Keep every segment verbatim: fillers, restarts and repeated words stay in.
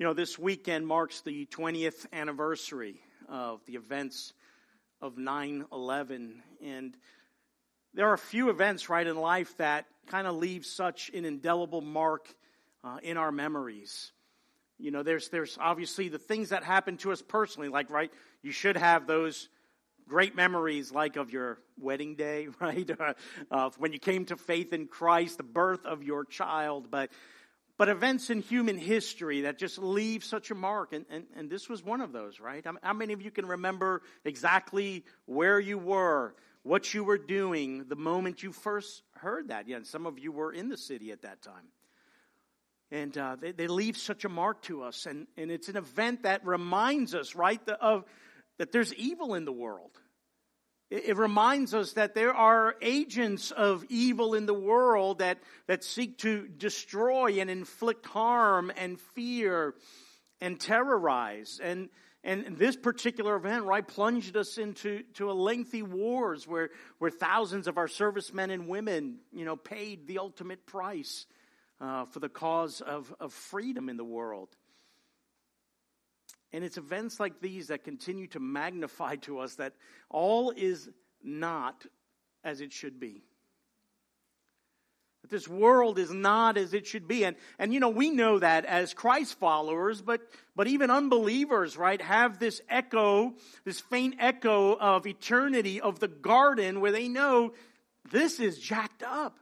You know, this weekend marks the twentieth anniversary of the events of nine eleven. And there are a few events, right, in life that kind of leave such an indelible mark uh, in our memories. You know, there's there's obviously the things that happen to us personally, like, right, you should have those great memories like of your wedding day, right, uh, uh, when you came to faith in Christ, the birth of your child, but But events in human history that just leave such a mark, and, and, and this was one of those, right? How many of you can remember exactly where you were, what you were doing, the moment you first heard that? Yeah, and some of you were in the city at that time. And uh, they, they leave such a mark to us, and, and it's an event that reminds us, right, the, of that there's evil in the world. It reminds us that there are agents of evil in the world that, that seek to destroy and inflict harm and fear and terrorize. And, and this particular event, right, plunged us into to a lengthy wars where, where thousands of our servicemen and women, you know, paid the ultimate price uh, for the cause of, of freedom in the world. And it's events like these that continue to magnify to us that all is not as it should be. That this world is not as it should be. And, and you know, we know that as Christ followers, but, but even unbelievers, right, have this echo, this faint echo of eternity of the garden where they know this is jacked up.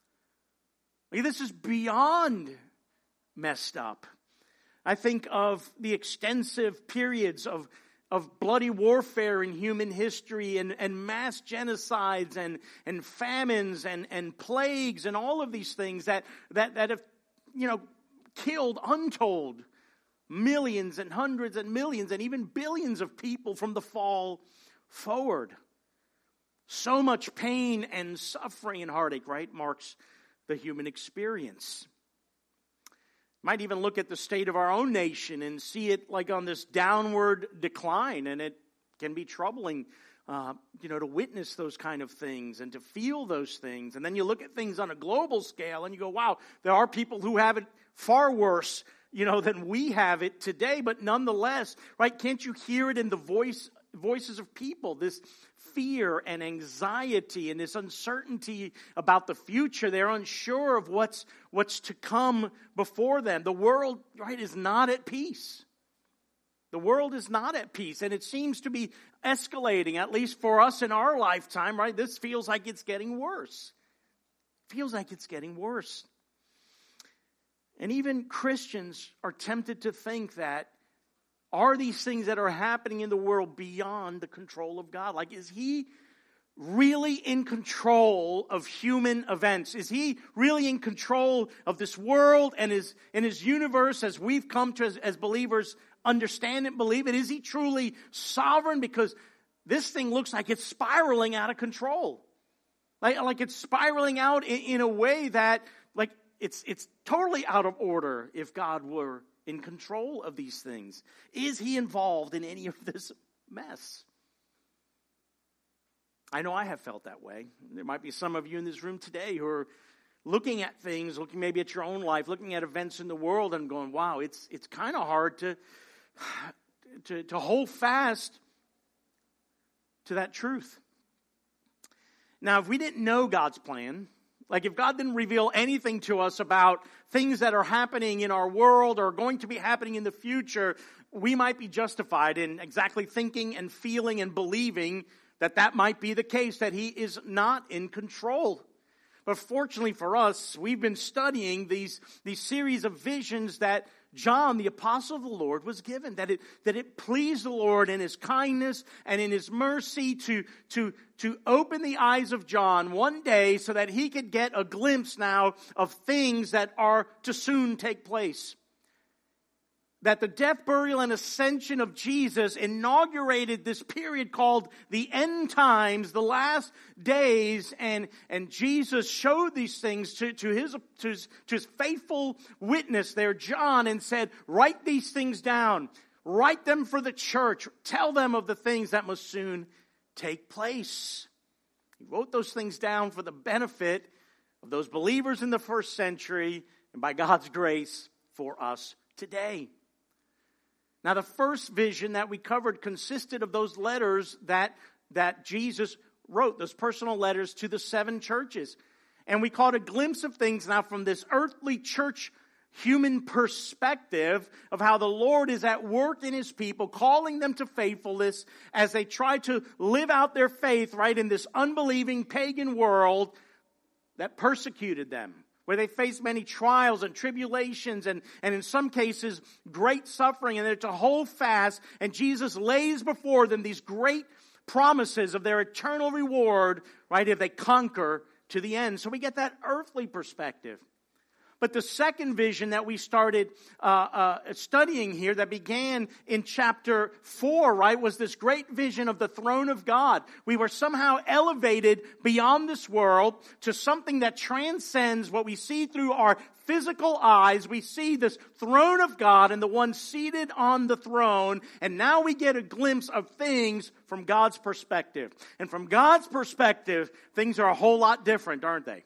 Like, this is beyond messed up. I think of the extensive periods of, of bloody warfare in human history and, and mass genocides and, and famines and, and plagues and all of these things that, that, that have, you know, killed untold millions and hundreds and millions and even billions of people from the fall forward. So much pain and suffering and heartache, right, marks the human experience. Might even look at the state of our own nation and see it like on this downward decline, and it can be troubling, uh, you know, to witness those kind of things and to feel those things. And then you look at things on a global scale and you go, wow, there are people who have it far worse, you know, than we have it today. But nonetheless, right, can't you hear it in the voice voices of people, this fear and anxiety and this uncertainty about the future? They're unsure of what's what's to come before them. The world, right, is not at peace. The world is not at peace, and it seems to be escalating, at least for us in our lifetime, right? This feels like it's getting worse. Feels like it's getting worse. And even Christians are tempted to think that, are these things that are happening in the world beyond the control of God? Like, is He really in control of human events? Is He really in control of this world and His, and his universe as we've come to as, as believers understand and believe it? Is He truly sovereign? Because this thing looks like it's spiraling out of control. Like, like it's spiraling out in, in a way that, like, it's it's totally out of order if God were in control of these things. Is He involved in any of this mess? I know I have felt that way. There might be some of you in this room today who are looking at things, looking maybe at your own life, looking at events in the world and going, wow, it's it's kind of hard to, to, to hold fast to that truth. Now, if we didn't know God's plan, like if God didn't reveal anything to us about things that are happening in our world or going to be happening in the future, we might be justified in exactly thinking and feeling and believing that that might be the case, that He is not in control. But fortunately for us, we've been studying these, these series of visions that John, the apostle of the Lord, was given. That it, that it pleased the Lord in His kindness and in His mercy to, to, to open the eyes of John one day so that he could get a glimpse now of things that are to soon take place. That the death, burial, and ascension of Jesus inaugurated this period called the end times, the last days, and, and Jesus showed these things to, to, his, to, his, to his faithful witness there, John, and said, write these things down. Write them for the church. Tell them of the things that must soon take place. He wrote those things down for the benefit of those believers in the first century, and by God's grace, for us today. Now, the first vision that we covered consisted of those letters that, that Jesus wrote, those personal letters to the seven churches. And we caught a glimpse of things now from this earthly church human perspective of how the Lord is at work in His people, calling them to faithfulness as they try to live out their faith, right, in this unbelieving pagan world that persecuted them, where they faced many trials and tribulations and, and in some cases great suffering, and they're to hold fast, and Jesus lays before them these great promises of their eternal reward, right, if they conquer to the end. So we get that earthly perspective. But the second vision that we started uh, uh, studying here, that began in chapter four, right, was this great vision of the throne of God. We were somehow elevated beyond this world to something that transcends what we see through our physical eyes. We see this throne of God and the one seated on the throne, and now we get a glimpse of things from God's perspective. And from God's perspective, things are a whole lot different, aren't they?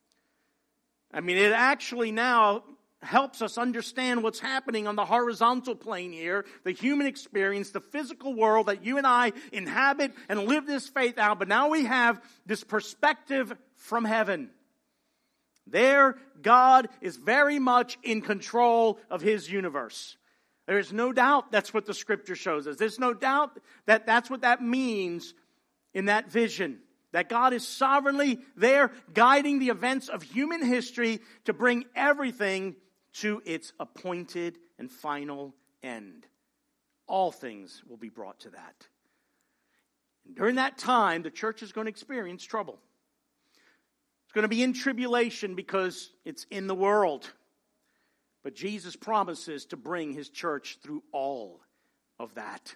I mean, it actually now helps us understand what's happening on the horizontal plane here, the human experience, the physical world that you and I inhabit and live this faith out. But now we have this perspective from heaven. There, God is very much in control of His universe. There is no doubt that's what the Scripture shows us. There's no doubt that that's what that means in that vision. That God is sovereignly there guiding the events of human history to bring everything to its appointed and final end. All things will be brought to that. And during that time, the church is going to experience trouble. It's going to be in tribulation because it's in the world. But Jesus promises to bring His church through all of that.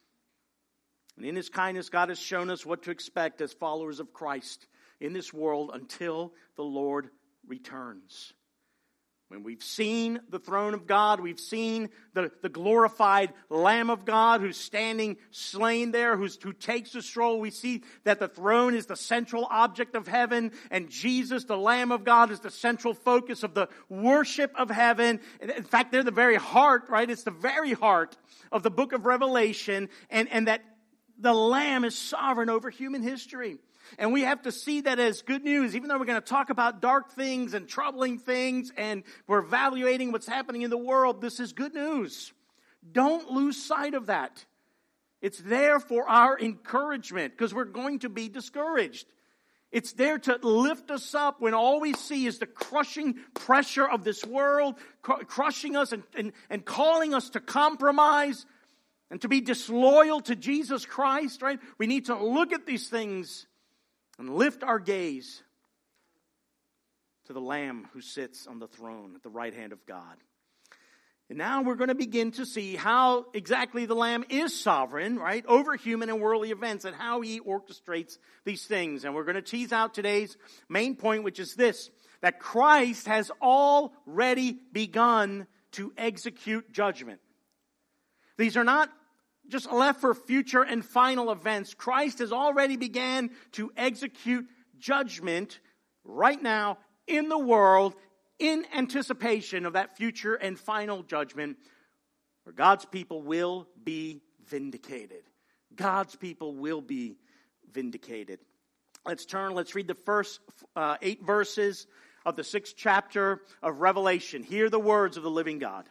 And in His kindness, God has shown us what to expect as followers of Christ in this world until the Lord returns. When we've seen the throne of God, we've seen the, the glorified Lamb of God who's standing slain there, who's, who takes the scroll. We see that the throne is the central object of heaven, and Jesus, the Lamb of God, is the central focus of the worship of heaven. In fact, they're the very heart, right? It's the very heart of the book of Revelation, and, and that the Lamb is sovereign over human history. And we have to see that as good news, even though we're going to talk about dark things and troubling things, and we're evaluating what's happening in the world. This is good news. Don't lose sight of that. It's there for our encouragement, because we're going to be discouraged. It's there to lift us up when all we see is the crushing pressure of this world, cr- crushing us and, and, and calling us to compromise and to be disloyal to Jesus Christ, right? We need to look at these things and lift our gaze to the Lamb who sits on the throne at the right hand of God. And now we're going to begin to see how exactly the Lamb is sovereign, right, over human and worldly events, and how He orchestrates these things. And we're going to tease out today's main point, which is this, that Christ has already begun to execute judgment. These are not just left for future and final events. Christ has already began to execute judgment right now in the world in anticipation of that future and final judgment where God's people will be vindicated. God's people will be vindicated. Let's turn, let's read the first uh, eight verses of the sixth chapter of Revelation. Hear the words of the living God.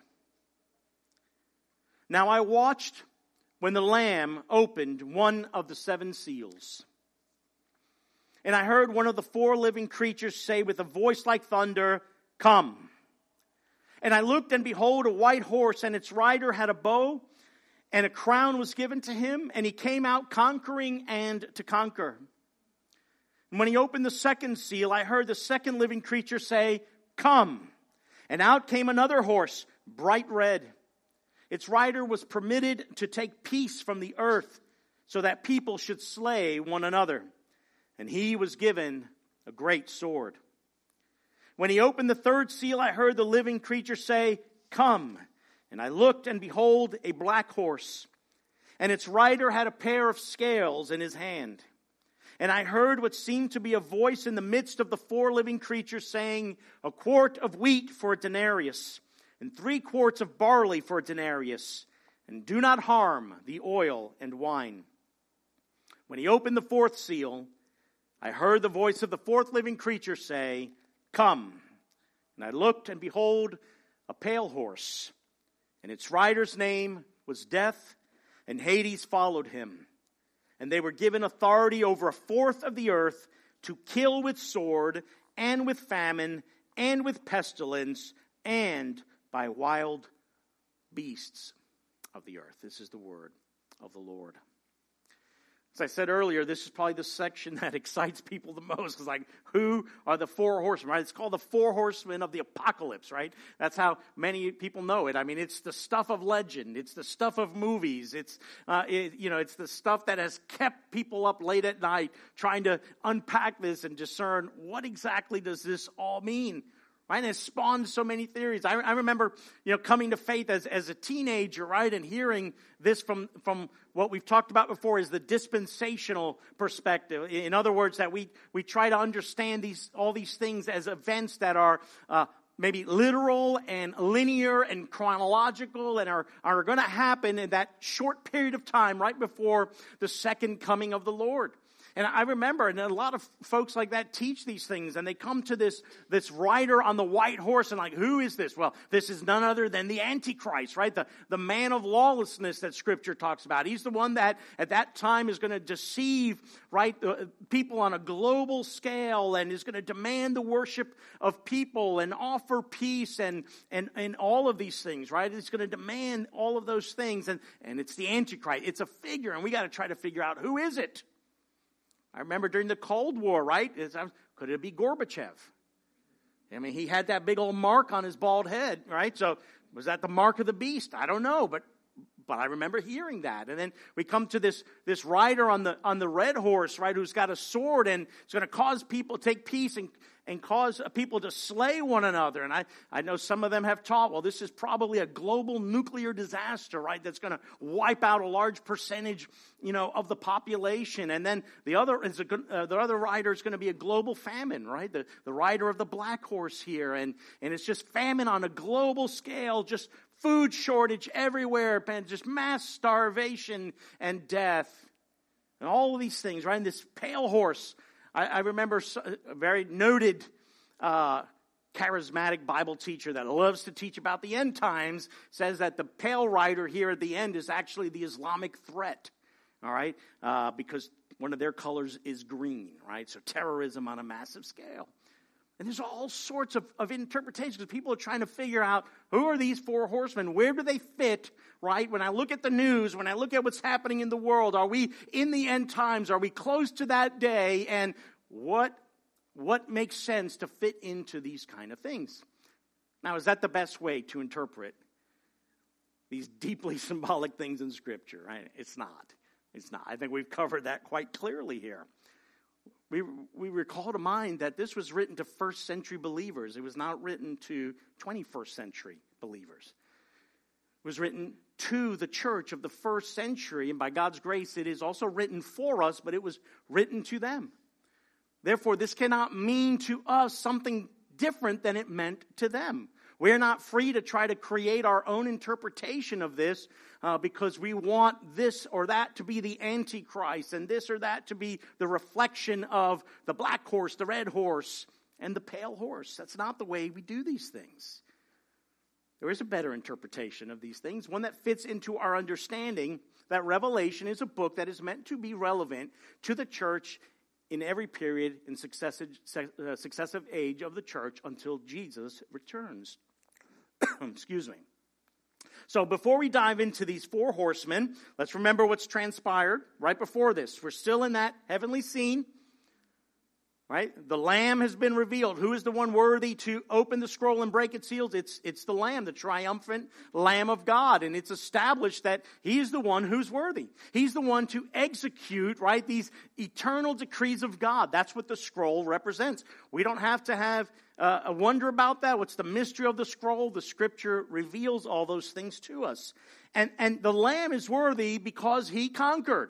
Now I watched when the Lamb opened one of the seven seals. And I heard one of the four living creatures say with a voice like thunder, "Come." And I looked, and behold, a white horse, and its rider had a bow, and a crown was given to him, and he came out conquering and to conquer. And when he opened the second seal, I heard the second living creature say, "Come." And out came another horse, bright red. Its rider was permitted to take peace from the earth, so that people should slay one another. And he was given a great sword. When he opened the third seal, I heard the living creature say, "Come." And I looked, and behold, a black horse. And its rider had a pair of scales in his hand. And I heard what seemed to be a voice in the midst of the four living creatures saying, "A quart of wheat for a denarius, and three quarts of barley for a denarius, and do not harm the oil and wine." When he opened the fourth seal, I heard the voice of the fourth living creature say, "Come." And I looked, and behold, a pale horse, and its rider's name was Death, and Hades followed him. And they were given authority over a fourth of the earth to kill with sword, and with famine, and with pestilence, and by wild beasts of the earth. This is the word of the Lord. As I said earlier, this is probably the section that excites people the most. Because, like, who are the four horsemen, right? It's called the four horsemen of the apocalypse, right? That's how many people know it. I mean, it's the stuff of legend. It's the stuff of movies. It's, uh, it, you know, it's the stuff that has kept people up late at night trying to unpack this and discern what exactly does this all mean. Right? And it spawned so many theories. I, I remember, you know, coming to faith as, as a teenager, right, and hearing this from, from what we've talked about before is the dispensational perspective. In other words, that we, we try to understand these all these things as events that are uh, maybe literal and linear and chronological and are, are going to happen in that short period of time right before the second coming of the Lord. And I remember, and a lot of folks like that teach these things, and they come to this, this rider on the white horse, and like, who is this? Well, this is none other than the Antichrist, right? The, the man of lawlessness that Scripture talks about. He's the one that at that time is going to deceive, right, uh, people on a global scale, and is going to demand the worship of people and offer peace and, and, and all of these things, right? It's going to demand all of those things, and, and it's the Antichrist. It's a figure, and we got to try to figure out who is it. I remember during the Cold War, right? Could it be Gorbachev? I mean, he had that big old mark on his bald head, right? So was that the mark of the beast? I don't know, but but I remember hearing that. And then we come to this this rider on the on the red horse, right, who's got a sword, and it's going to cause people to take peace and and cause people to slay one another. And I, I know some of them have taught, well, this is probably a global nuclear disaster, right, that's going to wipe out a large percentage, you know, of the population. And then the other is a, uh, the other rider is going to be a global famine, right? The, the rider of the black horse here. And, and it's just famine on a global scale, just food shortage everywhere, and just mass starvation and death. And all of these things, right? And this pale horse, I, I remember a very noted uh, charismatic Bible teacher that loves to teach about the end times says that the pale rider here at the end is actually the Islamic threat, all right? Uh, because one of their colors is green, right? So terrorism on a massive scale. And there's all sorts of, of interpretations because people are trying to figure out who are these four horsemen? Where do they fit, right? When I look at the news, when I look at what's happening in the world, are we in the end times? Are we close to that day? And what, what makes sense to fit into these kind of things? Now, is that the best way to interpret these deeply symbolic things in Scripture? Right? It's not. It's not. I think we've covered that quite clearly here. We we recall to mind that this was written to first century believers. It was not written to twenty-first century believers. It was written to the church of the first century, and by God's grace, it is also written for us, but it was written to them. Therefore, this cannot mean to us something different than it meant to them. We're not free to try to create our own interpretation of this uh, because we want this or that to be the Antichrist and this or that to be the reflection of the black horse, the red horse, and the pale horse. That's not the way we do these things. There is a better interpretation of these things, one that fits into our understanding that Revelation is a book that is meant to be relevant to the church in every period and successive, uh, successive age of the church until Jesus returns. Excuse me. So before we dive into these four horsemen, let's remember what's transpired right before this. We're still in that heavenly scene, right? The Lamb has been revealed. Who is the one worthy to open the scroll and break its seals? It's, it's the Lamb, the triumphant Lamb of God. And it's established that He's the one who's worthy. He's the one to execute, right, these eternal decrees of God. That's what the scroll represents. We don't have to have uh, a wonder about that. What's the mystery of the scroll? The Scripture reveals all those things to us. And, and the Lamb is worthy because He conquered.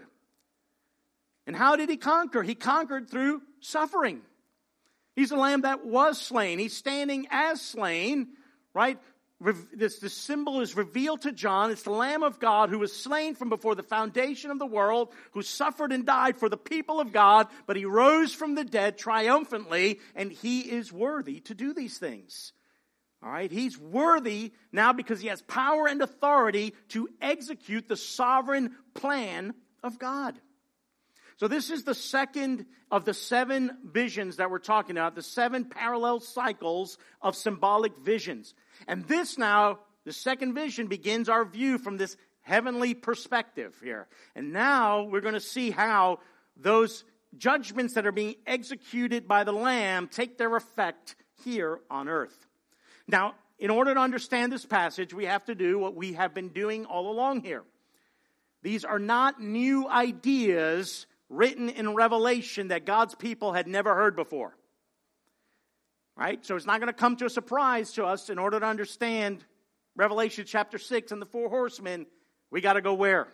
And how did He conquer? He conquered through suffering. He's the Lamb that was slain. He's standing as slain, right? this, this symbol is revealed to John. It's the Lamb of God who was slain from before the foundation of the world, who suffered and died for the people of God, but he rose from the dead triumphantly, and he is worthy to do these things. All right, he's worthy now because he has power and authority to execute the sovereign plan of God. So this is the second of the seven visions that we're talking about, the seven parallel cycles of symbolic visions. And this now, the second vision begins our view from this heavenly perspective here. And now we're going to see how those judgments that are being executed by the Lamb take their effect here on earth. Now, in order to understand this passage, we have to do what we have been doing all along here. These are not new ideas written in Revelation that God's people had never heard before. Right? So it's not going to come to a surprise to us. In order to understand Revelation chapter six and the four horsemen, we got to go where?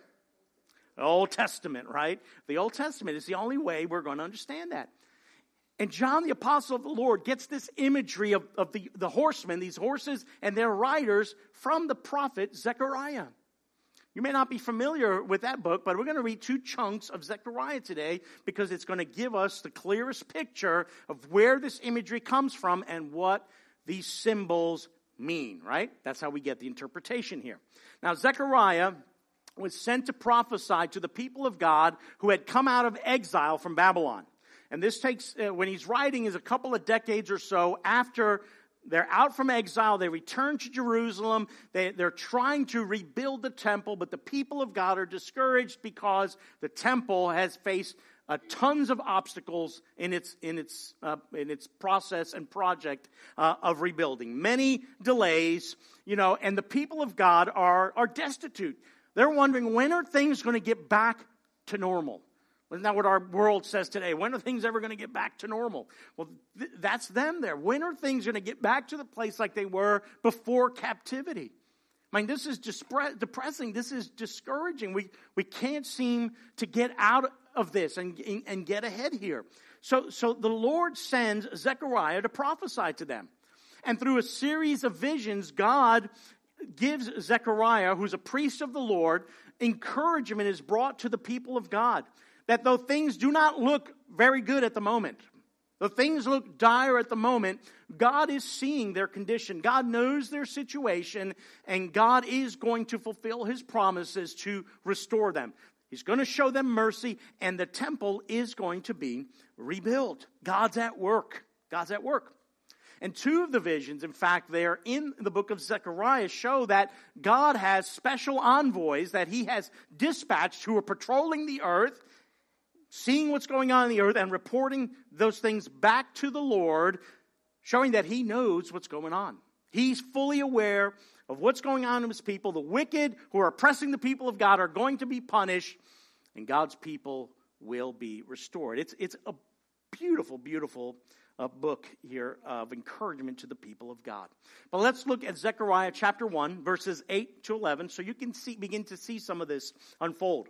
The Old Testament, right? The Old Testament is the only way we're going to understand that. And John, the apostle of the Lord, gets this imagery of, of the, the horsemen, these horses and their riders, from the prophet Zechariah. You may not be familiar with that book, but we're going to read two chunks of Zechariah today because it's going to give us the clearest picture of where this imagery comes from and what these symbols mean, right? That's how we get the interpretation here. Now, Zechariah was sent to prophesy to the people of God who had come out of exile from Babylon. And this takes, uh, when he's writing, is a couple of decades or so after they're out from exile. They return to Jerusalem. They, they're trying to rebuild the temple, but the people of God are discouraged because the temple has faced uh, tons of obstacles in its in its uh, in its process and project uh, of rebuilding. Many delays, you know, and the people of God are are destitute. They're wondering, when are things going to get back to normal? Isn't that what our world says today? When are things ever going to get back to normal? Well, th- that's them there. When are things going to get back to the place like they were before captivity? I mean, this is dispre- depressing. This is discouraging. We we can't seem to get out of this and, and get ahead here. So, so the Lord sends Zechariah to prophesy to them. And through a series of visions, God gives Zechariah, who's a priest of the Lord, encouragement is brought to the people of God. That though things do not look very good at the moment, though things look dire at the moment, God is seeing their condition. God knows their situation, and God is going to fulfill His promises to restore them. He's going to show them mercy, and the temple is going to be rebuilt. God's at work. God's at work. And two of the visions, in fact, there in the book of Zechariah, show that God has special envoys that He has dispatched who are patrolling the earth, seeing what's going on in the earth and reporting those things back to the Lord, showing that He knows what's going on. He's fully aware of what's going on in His people. The wicked who are oppressing the people of God are going to be punished, and God's people will be restored. It's, it's a beautiful, beautiful uh, book here of encouragement to the people of God. But let's look at Zechariah chapter one, verses eight to eleven, so you can see, begin to see some of this unfold.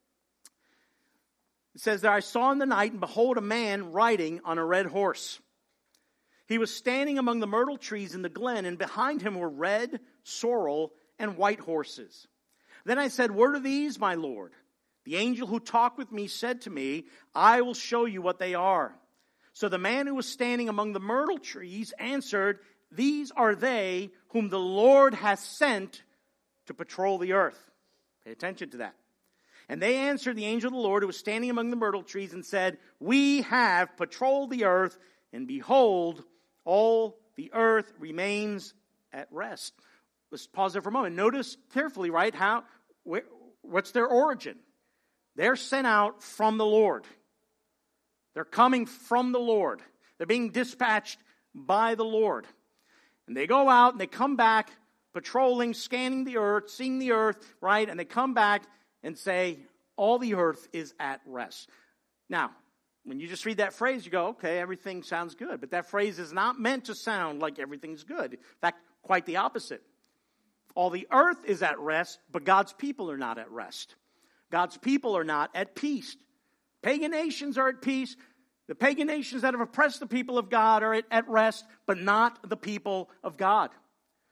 It says there, I saw in the night, and behold, a man riding on a red horse. He was standing among the myrtle trees in the glen, and behind him were red, sorrel, and white horses. Then I said, what are these, my Lord? The angel who talked with me said to me, I will show you what they are. So the man who was standing among the myrtle trees answered, these are they whom the Lord has sent to patrol the earth. Pay attention to that. And they answered the angel of the Lord who was standing among the myrtle trees and said, we have patrolled the earth, and behold, all the earth remains at rest. Let's pause there for a moment. Notice carefully, right, how, where, what's their origin? They're sent out from the Lord. They're coming from the Lord. They're being dispatched by the Lord. And they go out and they come back patrolling, scanning the earth, seeing the earth, right? And they come back and say, all the earth is at rest. Now, when you just read that phrase, you go, okay, everything sounds good. But that phrase is not meant to sound like everything's good. In fact, quite the opposite. All the earth is at rest, but God's people are not at rest. God's people are not at peace. Pagan nations are at peace. The pagan nations that have oppressed the people of God are at, at rest, but not the people of God.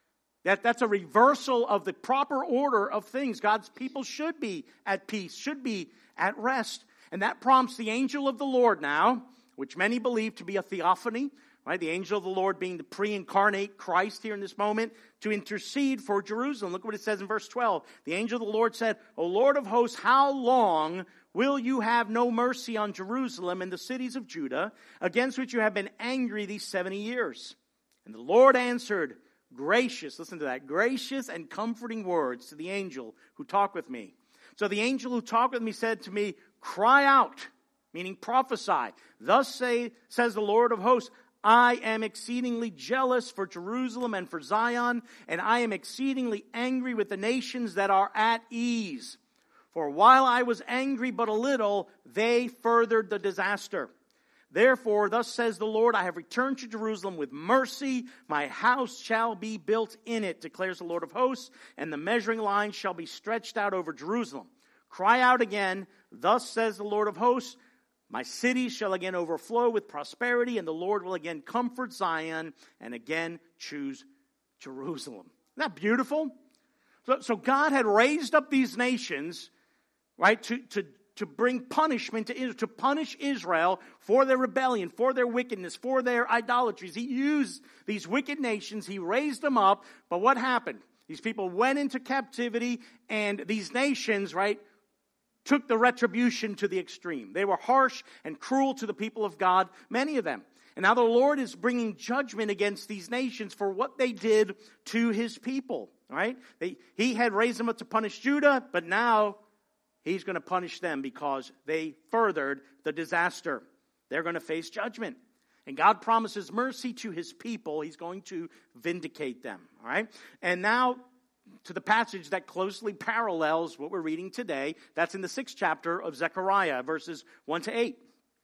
That, that's a reversal of the proper order of things. God's people should be at peace, should be at rest. And that prompts the angel of the Lord now, which many believe to be a theophany, right? The angel of the Lord being the pre-incarnate Christ here in this moment, to intercede for Jerusalem. Look what it says in verse twelve. The angel of the Lord said, O Lord of hosts, how long will you have no mercy on Jerusalem and the cities of Judah, against which you have been angry these seventy years? And the Lord answered, gracious, listen to that, gracious and comforting words to the angel who talked with me. So the angel who talked with me said to me, cry out, meaning prophesy. Thus say, says the Lord of hosts, I am exceedingly jealous for Jerusalem and for Zion, and I am exceedingly angry with the nations that are at ease. For while I was angry but a little, they furthered the disaster. Therefore, thus says the Lord, I have returned to Jerusalem with mercy. My house shall be built in it, declares the Lord of hosts, and the measuring line shall be stretched out over Jerusalem. Cry out again, thus says the Lord of hosts, my cities shall again overflow with prosperity, and the Lord will again comfort Zion and again choose Jerusalem. Isn't that beautiful? So, so God had raised up these nations, right, to, to to bring punishment to Israel, to punish Israel for their rebellion, for their wickedness, for their idolatries. He used these wicked nations. He raised them up. But what happened? These people went into captivity, and these nations, right, took the retribution to the extreme. They were harsh and cruel to the people of God, many of them. And now the Lord is bringing judgment against these nations for what they did to his people, right? They, he had raised them up to punish Judah, but now he's going to punish them because they furthered the disaster. They're going to face judgment. And God promises mercy to his people. He's going to vindicate them. All right? And now to the passage that closely parallels what we're reading today. That's in the sixth chapter of Zechariah, verses one to eight.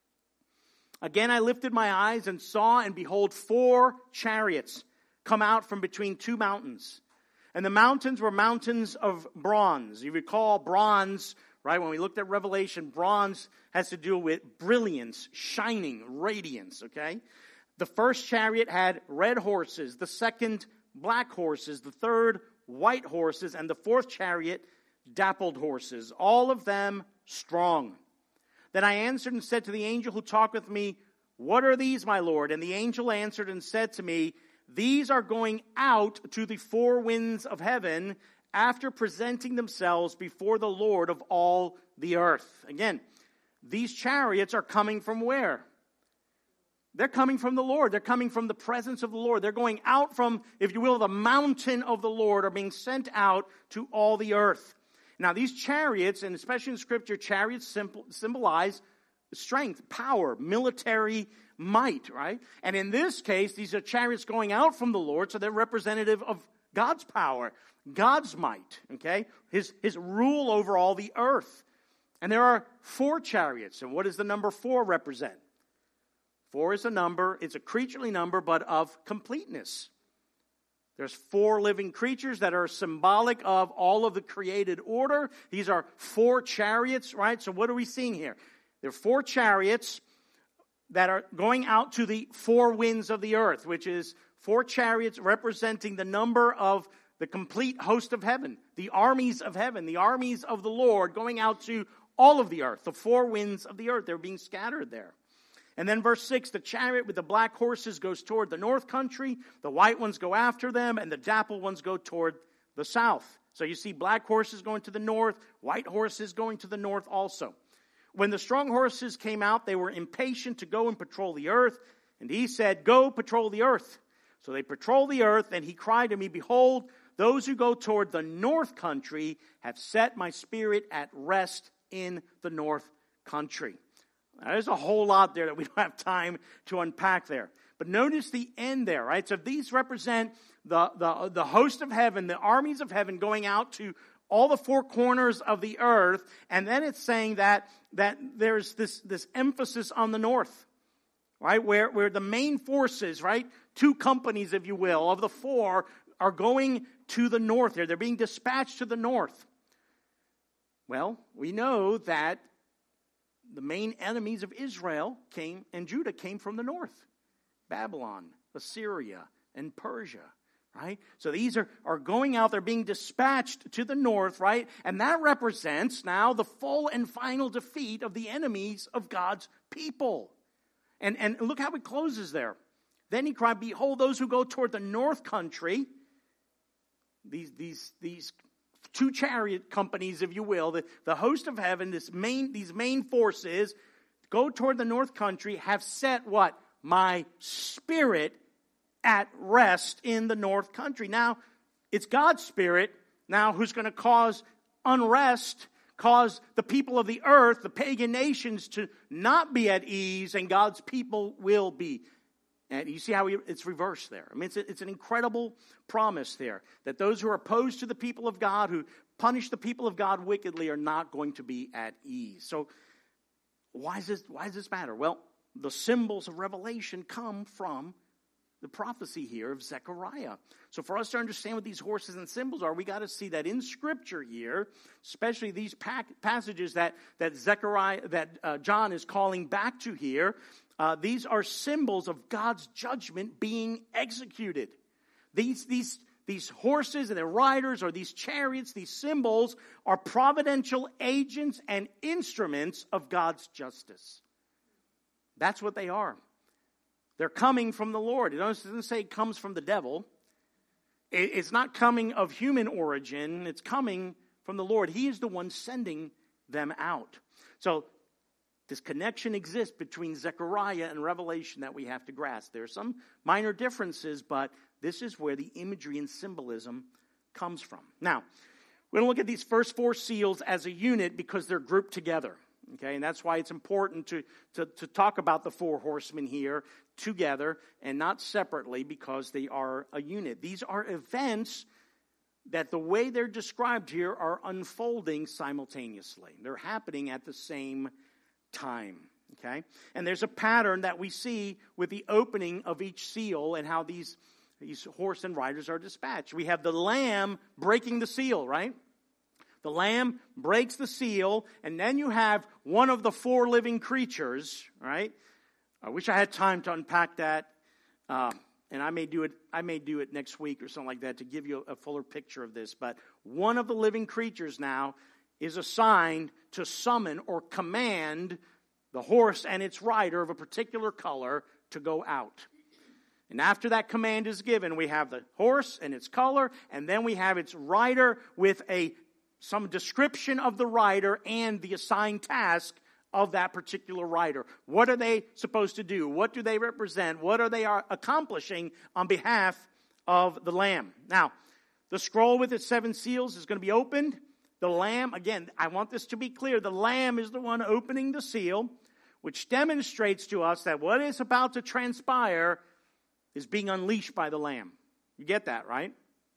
Again I lifted my eyes and saw, and behold, four chariots come out from between two mountains. And the mountains were mountains of bronze. You recall bronze, right? When we looked at Revelation, bronze has to do with brilliance, shining, radiance, okay? The first chariot had red horses, the second black horses, the third white horses, and the fourth chariot dappled horses, all of them strong. Then I answered and said to the angel who talked with me, what are these, my Lord? And the angel answered and said to me, these are going out to the four winds of heaven after presenting themselves before the Lord of all the earth. Again, these chariots are coming from where? They're coming from the Lord. They're coming from the presence of the Lord. They're going out from, if you will, the mountain of the Lord, are being sent out to all the earth. Now, these chariots, and especially in Scripture, chariots symbolize strength, power, military might, right? And in this case, these are chariots going out from the Lord, so they're representative of God's power, God's might, okay? His, his rule over all the earth. And there are four chariots. And what does the number four represent? Four is a number, it's a creaturely number, but of completeness. There's four living creatures that are symbolic of all of the created order. These are four chariots, right? So what are we seeing here? There are four chariots that are going out to the four winds of the earth, which is four chariots representing the number of the complete host of heaven, the armies of heaven, the armies of the Lord going out to all of the earth, the four winds of the earth. They're being scattered there. And then verse six, the chariot with the black horses goes toward the north country, the white ones go after them, and the dappled ones go toward the south. So you see black horses going to the north, white horses going to the north also. When the strong horses came out, they were impatient to go and patrol the earth. And he said, go patrol the earth. So they patrol the earth, and he cried to me, behold, those who go toward the north country have set my spirit at rest in the north country. Now, there's a whole lot there that we don't have time to unpack there. But notice the end there, right? So these represent the, the, the host of heaven, the armies of heaven going out to all the four corners of the earth. And then it's saying that, that there's this, this emphasis on the north, right? Where, where the main forces, right? Two companies, if you will, of the four are going to the north there. They're being dispatched to the north. Well, we know that the main enemies of Israel came, and Judah came from the north. Babylon, Assyria, and Persia. right? So these are, are going out, they're being dispatched to the north, right? And that represents now the full and final defeat of the enemies of God's people. And, and look how it closes there. Then he cried, behold, those who go toward the north country, these, these, these two chariot companies, if you will, the, the host of heaven, this main, these main forces, go toward the north country, have set what? My spirit at rest in the north country. Now, it's God's spirit now who's going to cause unrest, cause the people of the earth, the pagan nations, to not be at ease, and God's people will be. And you see how it's reversed there. I mean, it's, a, it's an incredible promise there, that those who are opposed to the people of God, who punish the people of God wickedly, are not going to be at ease. So why does this, why does this matter? Well, the symbols of Revelation come from the prophecy here of Zechariah. So for us to understand what these horses and symbols are, we got to see that in Scripture here, especially these passages that, that Zechariah, that uh, John is calling back to here, uh, these are symbols of God's judgment being executed. These, these, these horses and their riders, or these chariots, these symbols, are providential agents and instruments of God's justice. That's what they are. They're coming from the Lord. It doesn't say it comes from the devil. It's not coming of human origin. It's coming from the Lord. He is the one sending them out. So this connection exists between Zechariah and Revelation that we have to grasp. There are some minor differences, but this is where the imagery and symbolism comes from. Now, we're going to look at these first four seals as a unit because they're grouped together. Okay, and that's why it's important to, to, to talk about the four horsemen here together and not separately, because they are a unit. These are events that the way they're described here are unfolding simultaneously. They're happening at the same time. Okay, and there's a pattern that we see with the opening of each seal and how these, these horse and riders are dispatched. We have the Lamb breaking the seal, right? The Lamb breaks the seal, and then you have one of the four living creatures, right? I wish I had time to unpack that, uh, and I may do it. I may do it next week or something like that to give you a, a fuller picture of this. But one of the living creatures now is assigned to summon or command the horse and its rider of a particular color to go out. And after that command is given, we have the horse and its color, and then we have its rider with a some description of the rider and the assigned task of that particular rider. What are they supposed to do? What do they represent? What are they are accomplishing on behalf of the Lamb? Now, the scroll with its seven seals is going to be opened. The Lamb, again, I want this to be clear, the Lamb is the one opening the seal, which demonstrates to us that what is about to transpire is being unleashed by the Lamb. You get that, right?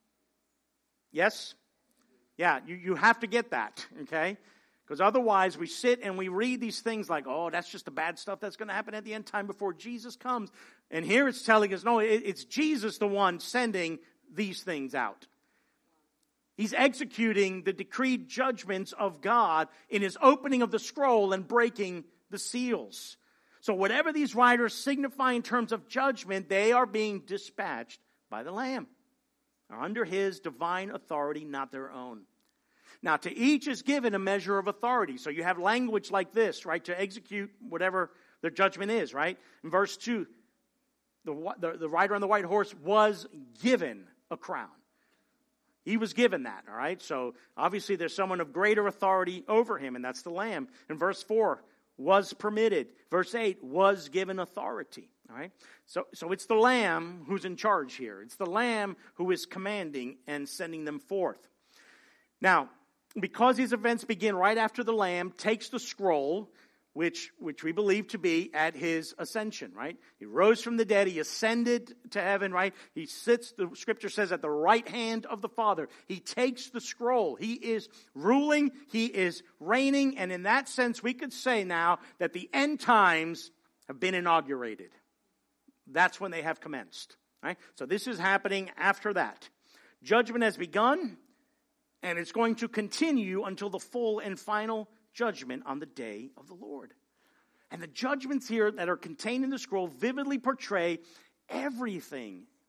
Yes? Yeah, you, you have to get that, okay? Because otherwise we sit and we read these things like, oh, that's just the bad stuff that's going to happen at the end time before Jesus comes. And here it's telling us, no, it, it's Jesus the one sending these things out. He's executing the decreed judgments of God in his opening of the scroll and breaking the seals. So whatever these riders signify in terms of judgment, they are being dispatched by the Lamb. Are under his divine authority, not their own. Now, to each is given a measure of authority. So you have language like this, right, to execute whatever their judgment is, right? In verse two, the, the, the rider on the white horse was given a crown. He was given that, all right? So obviously there's someone of greater authority over him, and that's the Lamb. In verse four, was permitted. Verse eight, was given authority. All right, so so it's the Lamb who's in charge here. It's the Lamb who is commanding and sending them forth. Now, because these events begin right after the Lamb takes the scroll, which which we believe to be at his ascension, right? He rose from the dead. He ascended to heaven, right? He sits, the Scripture says, at the right hand of the Father. He takes the scroll. He is ruling. He is reigning. And in that sense, we could say now that the end times have been inaugurated. That's when they have commenced. Right? So this is happening after that. Judgment has begun, and it's going to continue until the full and final judgment on the day of the Lord. And the judgments here that are contained in the scroll vividly portray everything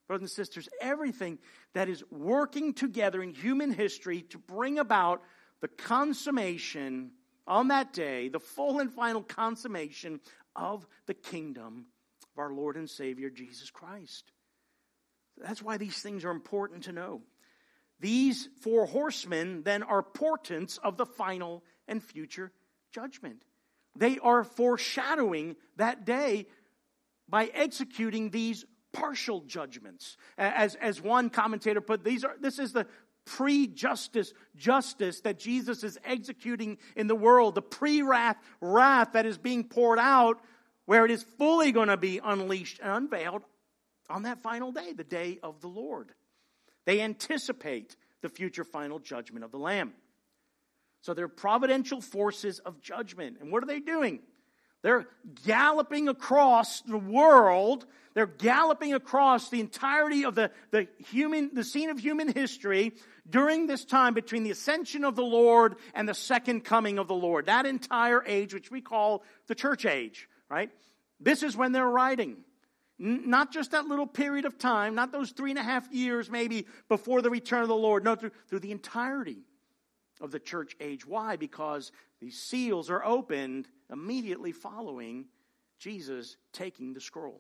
brothers and sisters, everything that is working together in human history to bring about the consummation on that day, the full and final consummation of the kingdom of our Lord and Savior, Jesus Christ. That's why these things are important to know. These four horsemen then are portents of the final and future judgment. They are foreshadowing that day by executing these partial judgments. As, as one commentator put, these are this is the pre-justice justice that Jesus is executing in the world, the pre-wrath wrath that is being poured out, where it is fully going to be unleashed and unveiled on that final day, the day of the Lord. They anticipate the future final judgment of the Lamb. So they're providential forces of judgment. And what are they doing? They're galloping across the world. They're galloping across the entirety of the, the human, the scene of human history during this time between the ascension of the Lord and the second coming of the Lord. That entire age, which we call the church age, right? This is when they're writing. N- not just that little period of time, not those three and a half years maybe before the return of the Lord. No, through, through the entirety of the church age. Why? Because these seals are opened immediately following Jesus taking the scroll.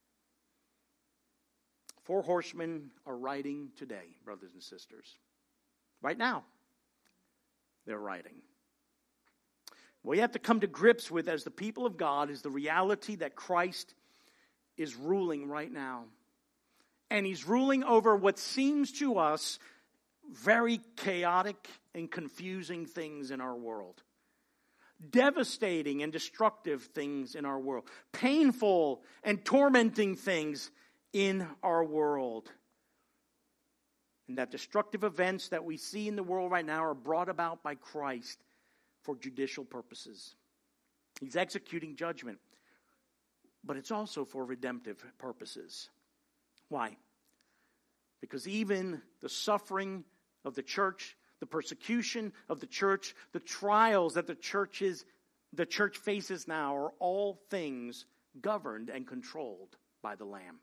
Four horsemen are writing today, brothers and sisters. Right now, they're writing. What you have to come to grips with as the people of God is the reality that Christ is ruling right now. And he's ruling over what seems to us very chaotic and confusing things in our world. Devastating and destructive things in our world. Painful and tormenting things in our world. And that destructive events that we see in the world right now are brought about by Christ for judicial purposes. He's executing judgment. But it's also for redemptive purposes. Why? Because even the suffering of the church, the persecution of the church, the trials that the church is, the church faces now are all things governed and controlled by the Lamb.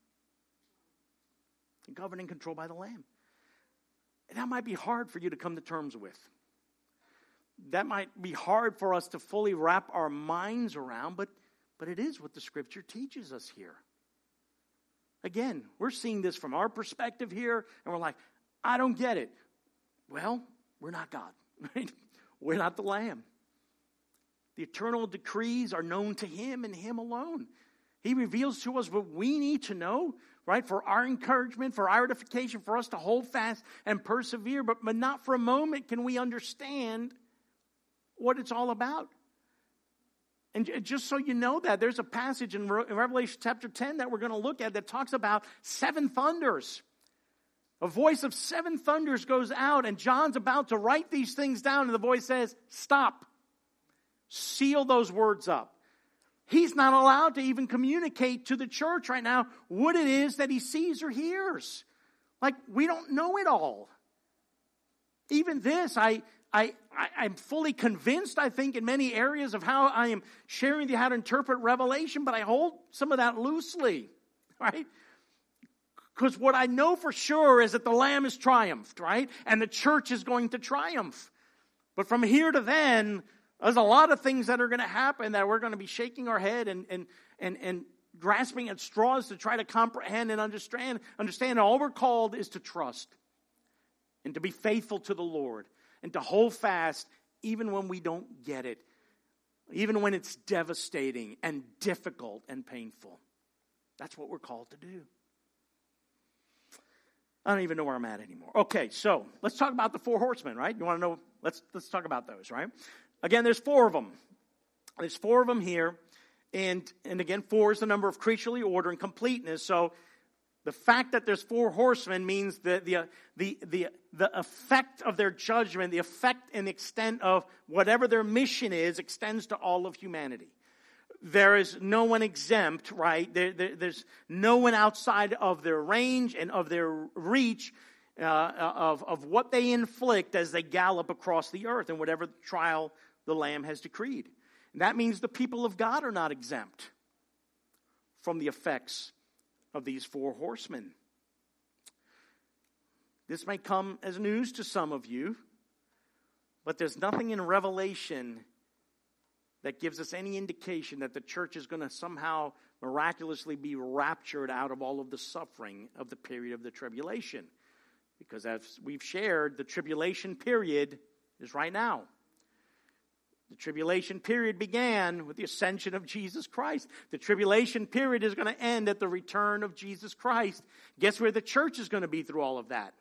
Governed and controlled by the Lamb. And that might be hard for you to come to terms with. That might be hard for us to fully wrap our minds around, but, but it is what the Scripture teaches us here. Again, we're seeing this from our perspective here, and we're like, I don't get it. Well, we're not God, right? We're not the Lamb. The eternal decrees are known to Him and Him alone. He reveals to us what we need to know, right? For our encouragement, for our edification, for us to hold fast and persevere. But, but not for a moment can we understand what it's all about. And just so you know that, there's a passage in Revelation chapter ten that we're going to look at that talks about seven thunders. A voice of seven thunders goes out, and John's about to write these things down, and the voice says, stop. Seal those words up. He's not allowed to even communicate to the church right now what it is that he sees or hears. Like, we don't know it all. Even this, I, I, I, I'm fully convinced, I think, in many areas of how I am sharing with you how to interpret Revelation, but I hold some of that loosely, right? Because what I know for sure is that the Lamb has triumphed, right? And the church is going to triumph. But from here to then, there's a lot of things that are going to happen that we're going to be shaking our head and and and, and grasping at straws to try to comprehend and understand. Understand. And all we're called is to trust and to be faithful to the Lord and to hold fast even when we don't get it, even when it's devastating and difficult and painful. That's what we're called to do. I don't even know where I'm at anymore. Okay, so let's talk about the four horsemen, right? You want to know? Let's let's talk about those, right? Again, there's four of them. There's four of them here. And, and again, four is the number of creaturely order and completeness. So the fact that there's four horsemen means that the, the, the, the effect of their judgment, the effect and extent of whatever their mission is, extends to all of humanity. There is no one exempt, right? There, there, there's no one outside of their range and of their reach uh, of, of what they inflict as they gallop across the earth and whatever trial the Lamb has decreed. And that means the people of God are not exempt from the effects of these four horsemen. This may come as news to some of you, but there's nothing in Revelation that gives us any indication that the church is going to somehow miraculously be raptured out of all of the suffering of the period of the tribulation. Because as we've shared, the tribulation period is right now. The tribulation period began with the ascension of Jesus Christ. The tribulation period is going to end at the return of Jesus Christ. Guess where the church is going to be through all of that?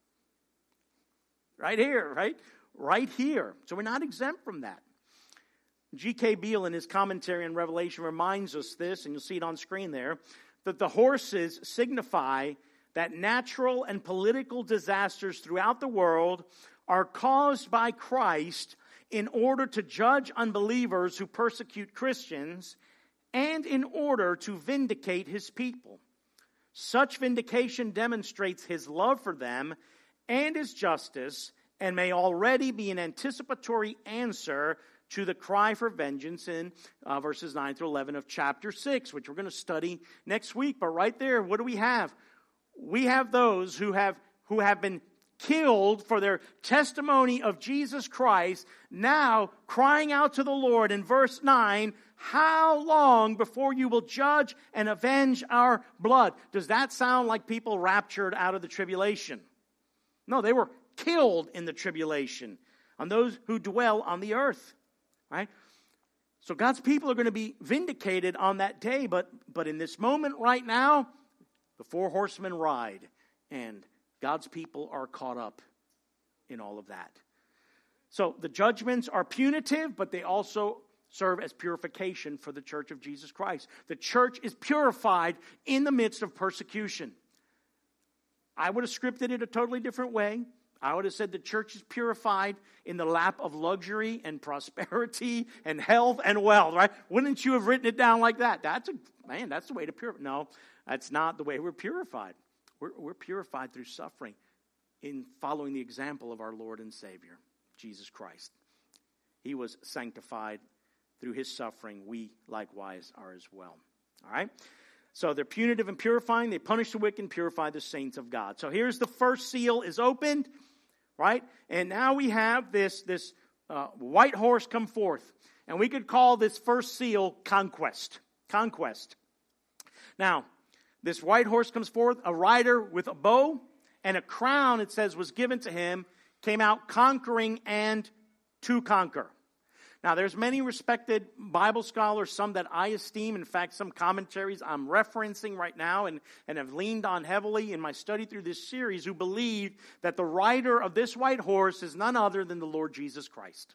Right here, right? Right here. So we're not exempt from that. G K Beale in his commentary on Revelation reminds us this, and you'll see it on screen there, that the horses signify that natural and political disasters throughout the world are caused by Christ in order to judge unbelievers who persecute Christians and in order to vindicate his people. Such vindication demonstrates his love for them and his justice and may already be an anticipatory answer to the cry for vengeance in uh, verses nine through eleven of chapter six, which we're going to study next week. But right there, what do we have? We have those who have who have been killed for their testimony of Jesus Christ, now crying out to the Lord in verse nine, how long before you will judge and avenge our blood? Does that sound like people raptured out of the tribulation? No, they were killed in the tribulation on those who dwell on the earth. Right? So God's people are going to be vindicated on that day, but, but in this moment right now, the four horsemen ride, and God's people are caught up in all of that. So the judgments are punitive, but they also serve as purification for the church of Jesus Christ. The church is purified in the midst of persecution. I would have scripted it a totally different way. I would have said the church is purified in the lap of luxury and prosperity and health and wealth, right? Wouldn't you have written it down like that? That's a, man, that's the way to purify. No, that's not the way we're purified. We're, we're purified through suffering in following the example of our Lord and Savior, Jesus Christ. He was sanctified through his suffering. We likewise are as well. All right? So they're punitive and purifying. They punish the wicked and purify the saints of God. So here's the first seal is opened, right? And now we have this, this uh, white horse come forth. And we could call this first seal conquest. Conquest. Now, this white horse comes forth, a rider with a bow and a crown, it says, was given to him, came out conquering and to conquer. Now, there's many respected Bible scholars, some that I esteem. In fact, some commentaries I'm referencing right now and, and have leaned on heavily in my study through this series, who believe that the rider of this white horse is none other than the Lord Jesus Christ.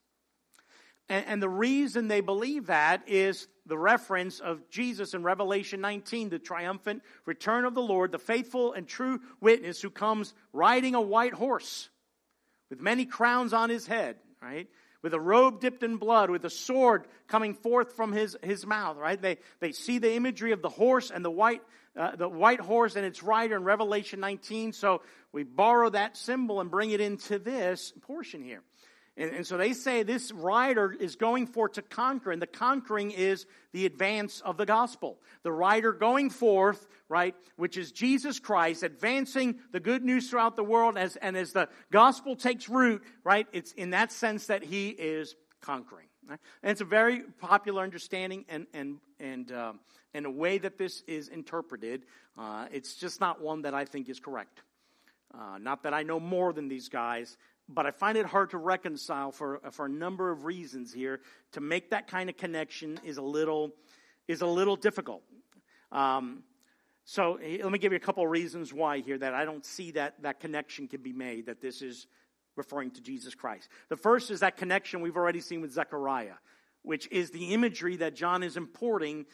And, and the reason they believe that is the reference of Jesus in Revelation nineteen, the triumphant return of the Lord, the faithful and true witness who comes riding a white horse with many crowns on his head, right? With a robe dipped in blood, with a sword coming forth from his, his mouth, right? They they see the imagery of the horse and the white uh, the white horse and its rider in Revelation nineteen. So we borrow that symbol and bring it into this portion here. And, and so they say this rider is going forth to conquer, and the conquering is the advance of the gospel. The rider going forth, right, which is Jesus Christ, advancing the good news throughout the world, as and as the gospel takes root, right, it's in that sense that he is conquering. Right? And it's a very popular understanding and and and um, and a way that this is interpreted. Uh, it's just not one that I think is correct. Uh, not that I know more than these guys. But I find it hard to reconcile for for a number of reasons here. To make that kind of connection is a little is a little difficult. Um, so let me give you a couple of reasons why here that I don't see that that connection can be made, that this is referring to Jesus Christ. The first is that connection we've already seen with Zechariah, which is the imagery that John is importing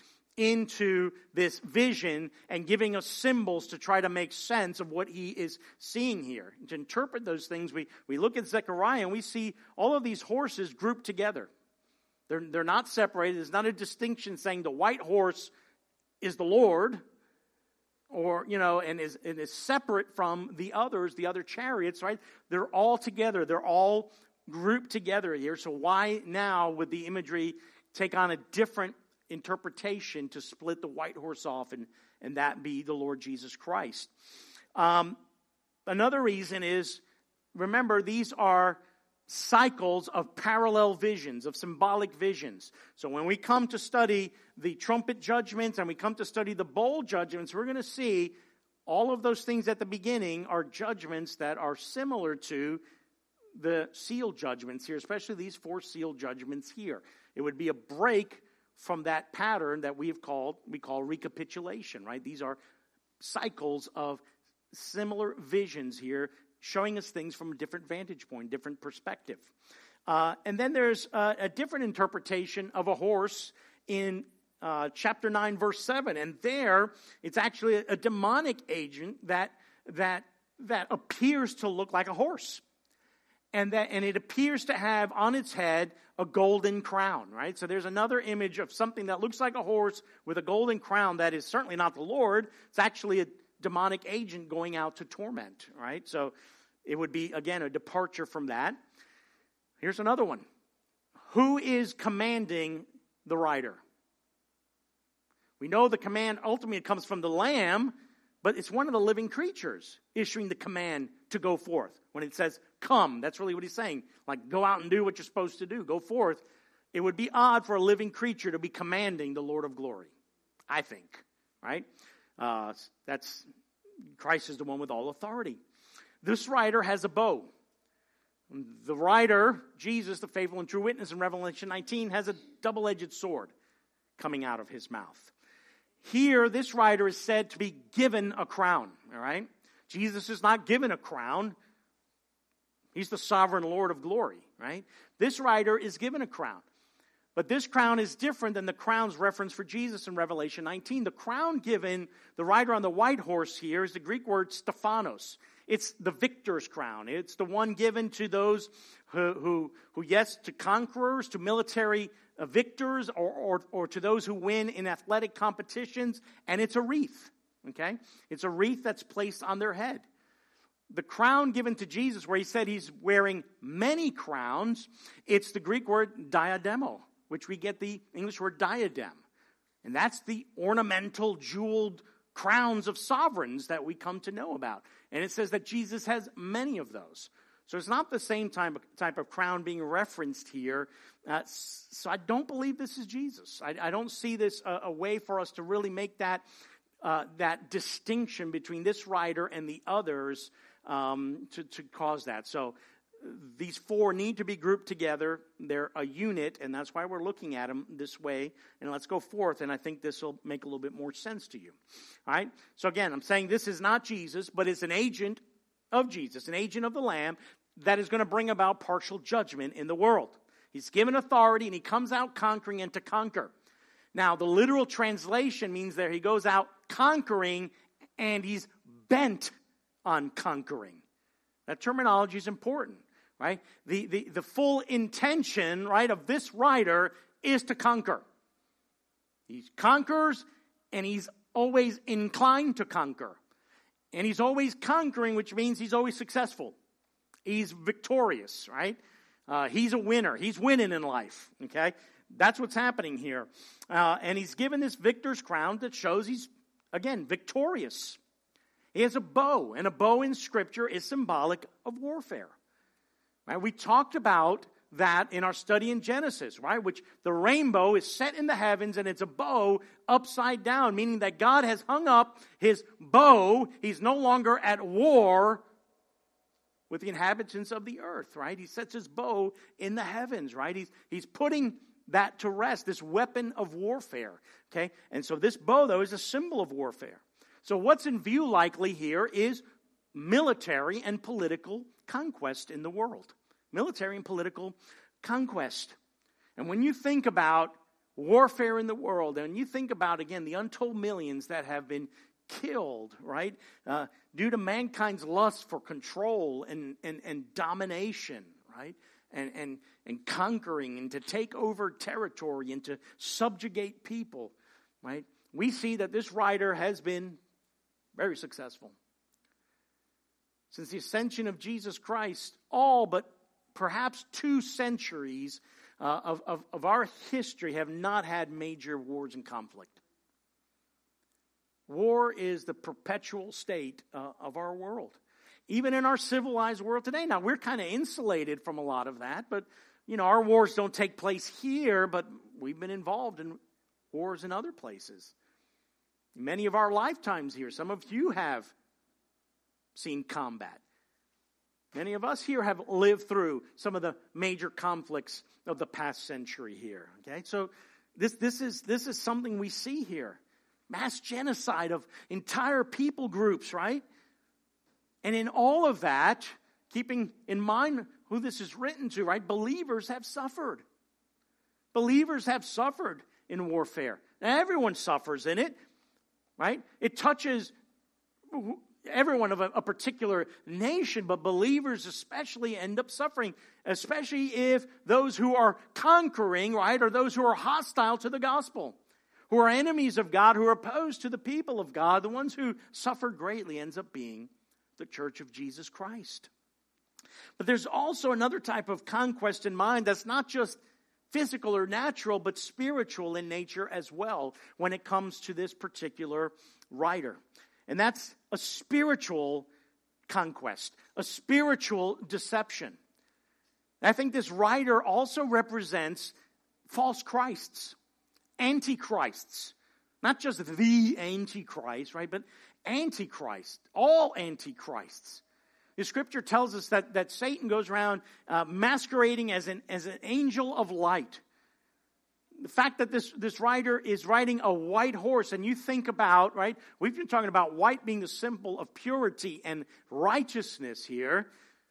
into this vision and giving us symbols to try to make sense of what he is seeing here. To interpret those things, we, we look at Zechariah and we see all of these horses grouped together. They're, they're not separated. There's not a distinction saying the white horse is the Lord, or, you know, and is, and is separate from the others, the other chariots, right? They're all together. They're all grouped together here. So why now would the imagery take on a different interpretation to split the white horse off and, and that be the Lord Jesus Christ? Um, another reason is, remember, these are cycles of parallel visions, of symbolic visions. So when we come to study the trumpet judgments and we come to study the bowl judgments, we're going to see all of those things at the beginning are judgments that are similar to the seal judgments here, especially these four seal judgments here. It would be a break from that pattern that we've called, we call recapitulation, right? These are cycles of similar visions here, showing us things from a different vantage point, different perspective. Uh, and then there's uh, a different interpretation of a horse in uh, chapter nine, verse seven. And there, it's actually a, a demonic agent that that that appears to look like a horse. And that and it appears to have on its head a golden crown, right? So there's another image of something that looks like a horse with a golden crown that is certainly not the Lord. It's actually a demonic agent going out to torment, right? So it would be, again, a departure from that. Here's another one. Who is commanding the rider? We know the command ultimately comes from the Lamb, but it's one of the living creatures issuing the command to go forth. When it says, come, that's really what he's saying. Like, go out and do what you're supposed to do. Go forth. It would be odd for a living creature to be commanding the Lord of glory, I think, right? Uh, that's, Christ is the one with all authority. This rider has a bow. The rider, Jesus, the faithful and true witness in Revelation nineteen, has a double-edged sword coming out of his mouth. Here, this rider is said to be given a crown, all right? Jesus is not given a crown. He's the sovereign Lord of glory, right? This rider is given a crown. But this crown is different than the crowns referenced for Jesus in Revelation nineteen. The crown given the rider on the white horse here is the Greek word Stephanos. It's the victor's crown. It's the one given to those who, who, who yes, to conquerors, to military uh, victors, or, or, or to those who win in athletic competitions. And it's a wreath, okay? It's a wreath that's placed on their head. The crown given to Jesus, where he said he's wearing many crowns, it's the Greek word diademo, which we get the English word diadem. And that's the ornamental, jeweled crowns of sovereigns that we come to know about. And it says that Jesus has many of those. So it's not the same type of, type of crown being referenced here. Uh, so I don't believe this is Jesus. I, I don't see this a, a way for us to really make that, uh, that distinction between this rider and the others um, to, to cause that. So these four need to be grouped together. They're a unit, and that's why we're looking at them this way. And let's go forth, and I think this will make a little bit more sense to you. All right? So again, I'm saying this is not Jesus, but it's an agent of Jesus, an agent of the Lamb that is going to bring about partial judgment in the world. He's given authority, and he comes out conquering and to conquer. Now, the literal translation means that he goes out conquering, and he's bent on conquering. That terminology is important. Right? The, the, the full intention, right, of this rider is to conquer. He conquers, and he's always inclined to conquer. And he's always conquering, which means he's always successful. He's victorious, right? Uh, he's a winner. He's winning in life, okay? That's what's happening here. Uh, and he's given this victor's crown that shows he's, again, victorious. He has a bow, and a bow in Scripture is symbolic of warfare. Right? We talked about that in our study in Genesis, right? Which the rainbow is set in the heavens and it's a bow upside down, meaning that God has hung up his bow. He's no longer at war with the inhabitants of the earth, right? He sets his bow in the heavens, right? He's, he's putting that to rest, this weapon of warfare, okay? And so this bow, though, is a symbol of warfare. So what's in view likely here is military and political conquest in the world. Military and political conquest. And when you think about warfare in the world, and you think about, again, the untold millions that have been killed, right, uh, due to mankind's lust for control and, and, and domination, right, and, and, and conquering and to take over territory and to subjugate people, right, we see that this rider has been very successful. Since the ascension of Jesus Christ, all but perhaps two centuries uh, of, of, of our history have not had major wars and conflict. War is the perpetual state uh, of our world. even in our civilized world today. Now, we're kind of insulated from a lot of that, but, you know, our wars don't take place here, but we've been involved in wars in other places. Many of our lifetimes here, some of you have seen combat. Many of us here have lived through some of the major conflicts of the past century here. Okay, so this this is this is something we see here. Mass genocide of entire people groups, right? And in all of that, keeping in mind who this is written to, right? Believers have suffered. Believers have suffered in warfare. Now, everyone suffers in it, right? It touches everyone of a, a particular nation, but believers especially end up suffering, especially if those who are conquering, right, are those who are hostile to the gospel, who are enemies of God, who are opposed to the people of God. The ones who suffer greatly ends up being the church of Jesus Christ. But there's also another type of conquest in mind that's not just physical or natural, but spiritual in nature as well when it comes to this particular writer. And that's a spiritual conquest, a spiritual deception. I think this writer also represents false Christs, antichrists. Not just the Antichrist, right, but Antichrist, all Antichrists. The scripture tells us that, that Satan goes around uh, masquerading as an, as an angel of light. The fact that this, this writer is riding a white horse, and you think about, right, we've been talking about white being the symbol of purity and righteousness here,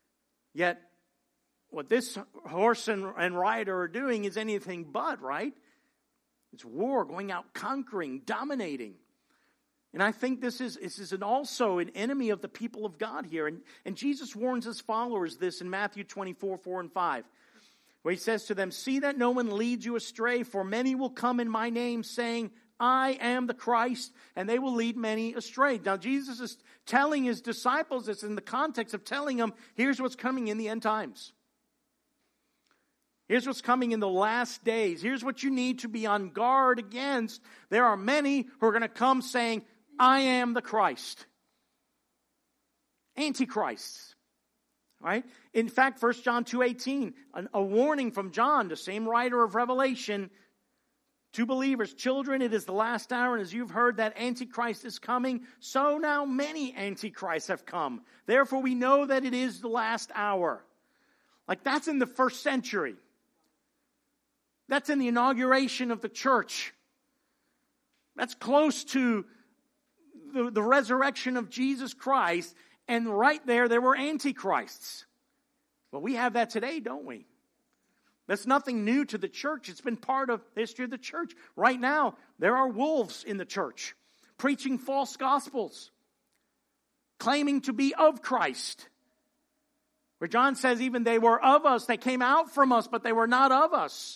yet what this horse and, and rider are doing is anything but, right? It's war, going out conquering, dominating. And I think this is, this is an also an enemy of the people of God here. And, and Jesus warns his followers this in Matthew twenty-four, four and five. Where he says to them, see that no one leads you astray, for many will come in my name saying, I am the Christ, and they will lead many astray. Now Jesus is telling his disciples this in the context of telling them, here's what's coming in the end times. Here's what's coming in the last days. Here's what you need to be on guard against. There are many who are going to come saying, I am the Christ. Antichrists. Right? In fact, First John two eighteen, a warning from John, the same writer of Revelation, to believers, children, it is the last hour, and as you've heard that Antichrist is coming, so now many Antichrists have come. Therefore, we know that it is the last hour. Like, that's in the first century. That's in the inauguration of the church. That's close to the, the resurrection of Jesus Christ. And right there, there were antichrists. Well, we have that today, don't we? That's nothing new to the church. It's been part of the history of the church. Right now, there are wolves in the church preaching false gospels, claiming to be of Christ. Where John says even they were of us, they came out from us, but they were not of us.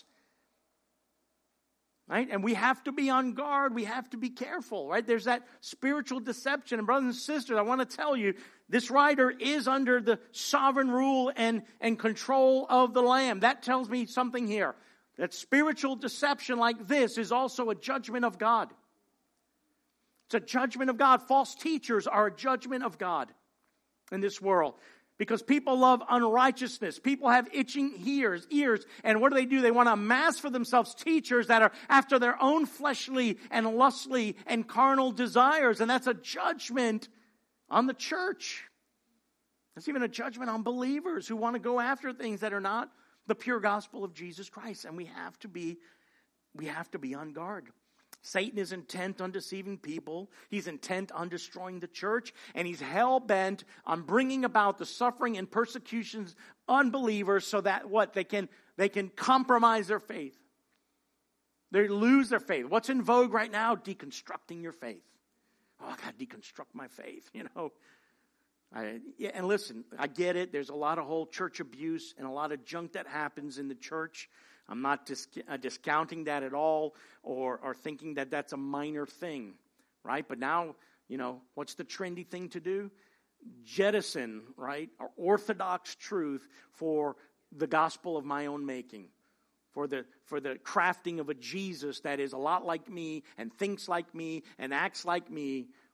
Right? And we have to be on guard. We have to be careful, right? There's that spiritual deception. And brothers and sisters, I want to tell you, this writer is under the sovereign rule and, and control of the Lamb. That tells me something here. That spiritual deception like this is also a judgment of God. It's a judgment of God. False teachers are a judgment of God in this world. Because people love unrighteousness. People have itching ears, ears. And what do they do? They want to amass for themselves teachers that are after their own fleshly and lustly and carnal desires. And that's a judgment on the church. That's even a judgment on believers who want to go after things that are not the pure gospel of Jesus Christ. And we have to be, we have to be on guard. Satan is intent on deceiving people. He's intent on destroying the church. And he's hell-bent on bringing about the suffering and persecutions on believers so that what? They can, they can compromise their faith. They lose their faith. What's in vogue right now? Deconstructing your faith. Oh, I got to deconstruct my faith, you know. I, yeah, and listen, I get it. There's a lot of whole church abuse and a lot of junk that happens in the church. I'm not dis- uh, discounting that at all or, or thinking that that's a minor thing, right? But now, you know, what's the trendy thing to do? Jettison, right, our orthodox truth for the gospel of my own making, for the for the crafting of a Jesus that is a lot like me and thinks like me and acts like me,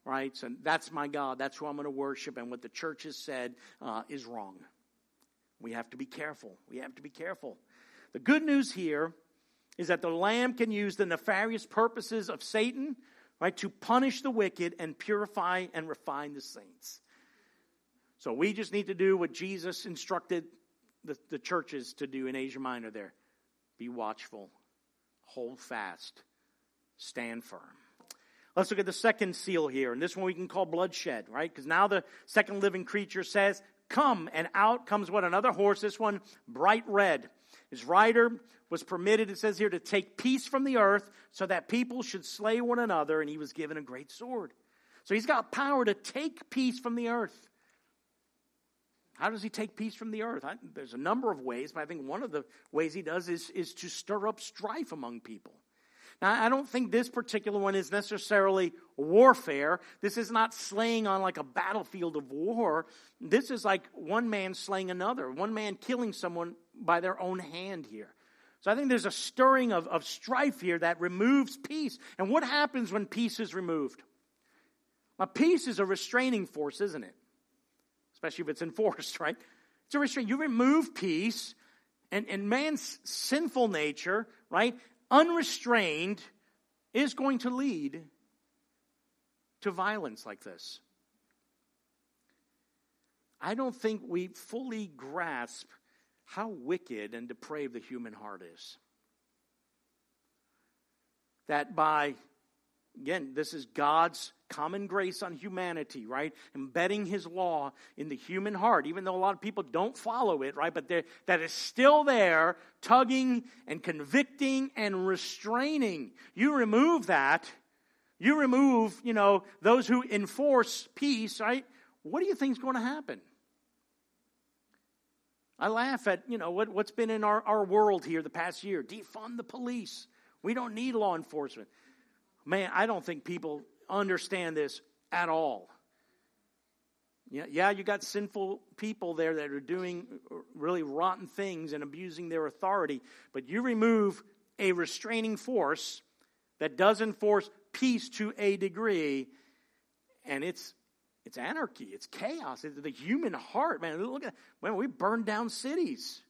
right? So that's my God. That's who I'm going to worship. And what the church has said uh, is wrong. We have to be careful. We have to be careful. The good news here is that the Lamb can use the nefarious purposes of Satan, right, to punish the wicked and purify and refine the saints. So we just need to do what Jesus instructed the, the churches to do in Asia Minor there. Be watchful. Hold fast. Stand firm. Let's look at the second seal here. And this one we can call bloodshed, right? Because now the second living creature says, come, and out comes what? Another horse, this one bright red. His rider was permitted, it says here, to take peace from the earth so that people should slay one another, and he was given a great sword. So he's got power to take peace from the earth. How does he take peace from the earth? I, there's a number of ways, but I think one of the ways he does is, is to stir up strife among people. Now, I don't think this particular one is necessarily warfare. This is not slaying on like a battlefield of war. This is like one man slaying another, one man killing someone by their own hand here. So I think there's a stirring of, of strife here that removes peace. And what happens when peace is removed? Well, peace is a restraining force, isn't it? Especially if it's enforced, right? It's a restraint. You remove peace, and, and man's sinful nature, right, unrestrained, is going to lead to violence like this. I don't think we fully grasp how wicked and depraved the human heart is. That by, again, this is God's common grace on humanity, right? Embedding his law in the human heart, even though a lot of people don't follow it, right? But that is still there, tugging and convicting and restraining. You remove that, you remove, you know, those who enforce peace, right? What do you think is going to happen? I laugh at, you know, what, what's been in our, our world here the past year. Defund the police. We don't need law enforcement. Man, I don't think people understand this at all. Yeah, yeah, you got sinful people there that are doing really rotten things and abusing their authority, but you remove a restraining force that does enforce peace to a degree, and it's it's anarchy, it's chaos, it's the human heart, man. Look at when we burned down cities.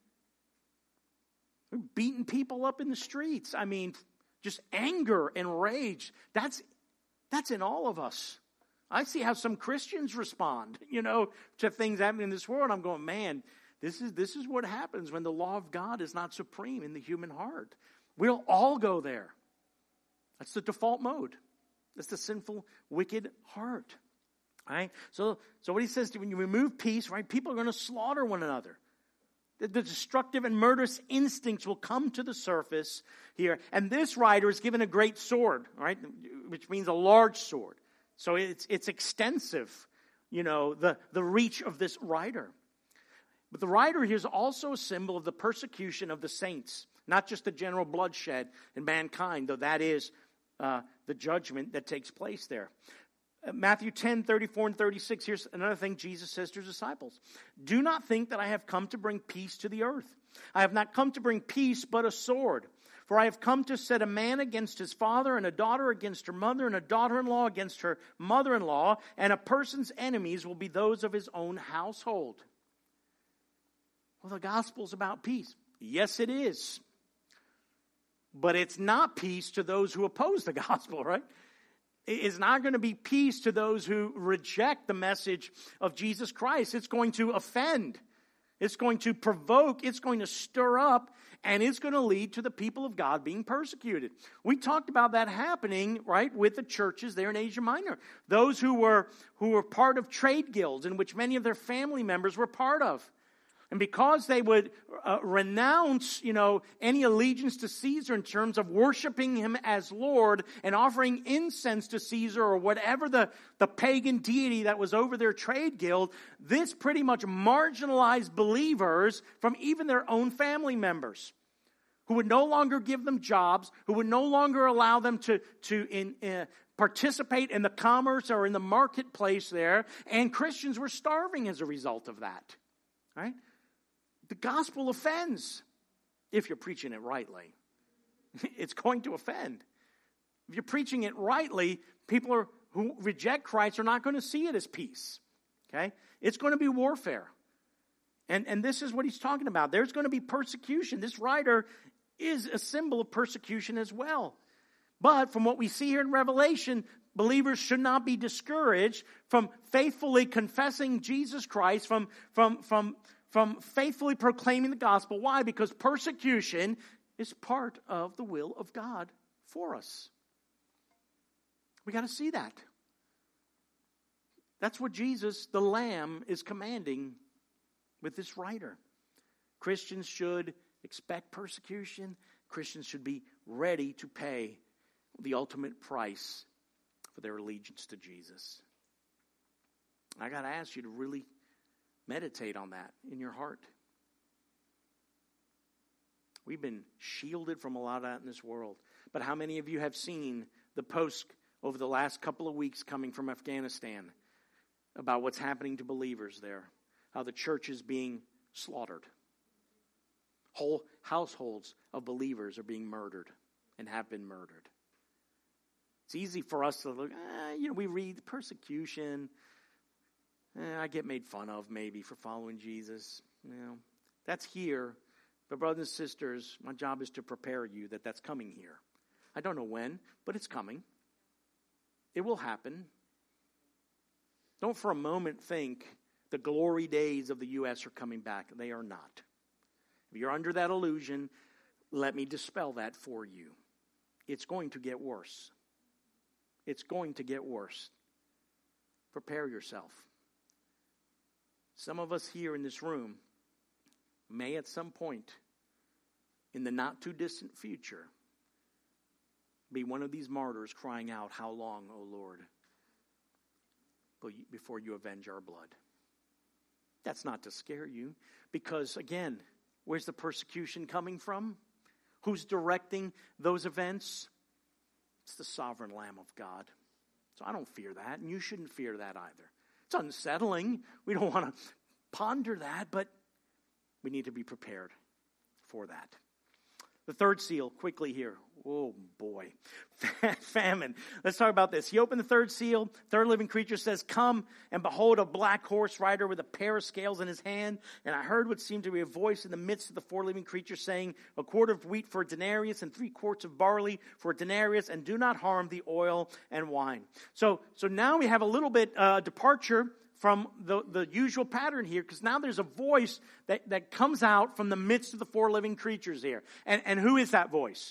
We're beating people up in the streets. I mean, just anger and rage. That's That's in all of us. I see how some Christians respond, you know, to things happening in this world. I'm going, man, this is this is what happens when the law of God is not supreme in the human heart. We'll all go there. That's the default mode. That's the sinful, wicked heart. Right? So, so what he says, when you remove peace, right, people are going to slaughter one another. The, the destructive and murderous instincts will come to the surface here. And this rider is given a great sword, right, which means a large sword. So it's it's extensive, you know, the, the reach of this rider. But the rider here is also a symbol of the persecution of the saints, not just the general bloodshed in mankind, though that is uh, the judgment that takes place there. Matthew ten, thirty-four and thirty-six, here's another thing Jesus says to his disciples. Do not think that I have come to bring peace to the earth. I have not come to bring peace, but a sword. For I have come to set a man against his father, and a daughter against her mother, and a daughter-in-law against her mother-in-law, and a person's enemies will be those of his own household. Well, the gospel's about peace. Yes, it is. But it's not peace to those who oppose the gospel, right? It's not going to be peace to those who reject the message of Jesus Christ. It's going to offend. It's going to provoke. It's going to stir up. And it's going to lead to the people of God being persecuted. We talked about that happening, right, with the churches there in Asia Minor. Those who were, who were part of trade guilds in which many of their family members were part of. And because they would uh, renounce, you know, any allegiance to Caesar in terms of worshiping him as Lord and offering incense to Caesar or whatever the, the pagan deity that was over their trade guild, this pretty much marginalized believers from even their own family members, who would no longer give them jobs, who would no longer allow them to, to in, uh, participate in the commerce or in the marketplace there. And Christians were starving as a result of that, right? The gospel offends if you're preaching it rightly. It's going to offend. If you're preaching it rightly, people are who reject Christ are not going to see it as peace. Okay? It's going to be warfare. And, and this is what he's talking about. There's going to be persecution. This rider is a symbol of persecution as well. But from what we see here in Revelation, believers should not be discouraged from faithfully confessing Jesus Christ, from, from, from, from faithfully proclaiming the gospel. Why? Because persecution is part of the will of God for us. We got to see that. That's what Jesus, the Lamb, is commanding with this rider. Christians should expect persecution. Christians should be ready to pay the ultimate price for their allegiance to Jesus. I got to ask you to really meditate on that in your heart. We've been shielded from a lot of that in this world. But how many of you have seen the posts over the last couple of weeks coming from Afghanistan about what's happening to believers there? How the church is being slaughtered. Whole households of believers are being murdered and have been murdered. It's easy for us to look, eh, you know, we read persecution. Eh, I get made fun of maybe for following Jesus. You know, that's here. But brothers and sisters, my job is to prepare you that that's coming here. I don't know when, but it's coming. It will happen. Don't for a moment think the glory days of the U S are coming back. They are not. If you're under that illusion, let me dispel that for you. It's going to get worse. It's going to get worse. Prepare yourself. Some of us here in this room may at some point in the not too distant future be one of these martyrs crying out, "How long, O Lord, before you avenge our blood?" That's not to scare you, because again, where's the persecution coming from? Who's directing those events? It's the sovereign Lamb of God. So I don't fear that, and you shouldn't fear that either. It's unsettling. We don't want to ponder that, but we need to be prepared for that. The third seal, quickly here. Oh, boy. Famine. Let's talk about this. He opened the third seal. Third living creature says, "Come, and behold a black horse rider with a pair of scales in his hand. And I heard what seemed to be a voice in the midst of the four living creatures saying, a quart of wheat for a denarius and three quarts of barley for a denarius, and do not harm the oil and wine." So, so now we have a little bit uh, departure from the, the usual pattern here, because now there's a voice that, that comes out from the midst of the four living creatures here. And, and who is that voice?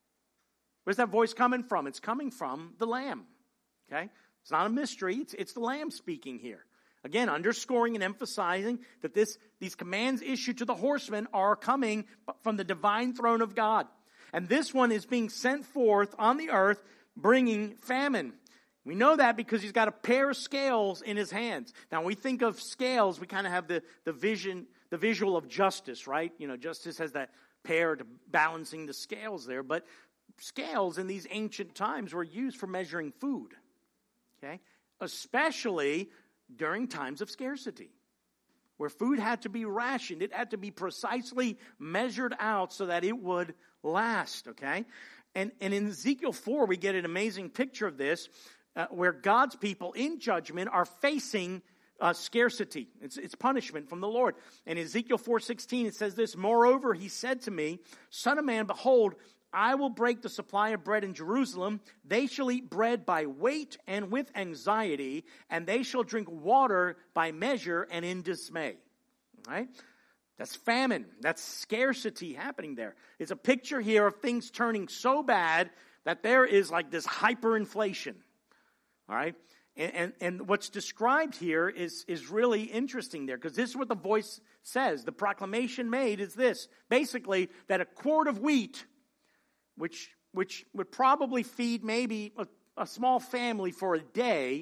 Where's that voice coming from? It's coming from the Lamb. Okay? It's not a mystery. It's, it's the Lamb speaking here. Again, underscoring and emphasizing that this these commands issued to the horsemen are coming from the divine throne of God. And this one is being sent forth on the earth, bringing famine. We know that because he's got a pair of scales in his hands. Now, when we think of scales, we kind of have the, the vision, the visual of justice, right? You know, justice has that pair to balancing the scales there. But scales in these ancient times were used for measuring food, okay? Especially during times of scarcity, where food had to be rationed. It had to be precisely measured out so that it would last, okay? And, and in Ezekiel four, we get an amazing picture of this, uh, where God's people in judgment are facing uh, scarcity. It's, it's punishment from the Lord. And in Ezekiel four sixteen, it says this, "Moreover, he said to me, Son of man, behold, I will break the supply of bread in Jerusalem. They shall eat bread by weight and with anxiety, and they shall drink water by measure and in dismay." All right? That's famine. That's scarcity happening there. It's a picture here of things turning so bad that there is like this hyperinflation. All right? And, and, and what's described here is, is really interesting there, because this is what the voice says. The proclamation made is this. Basically, that a quart of wheat, which which would probably feed maybe a, a small family for a day,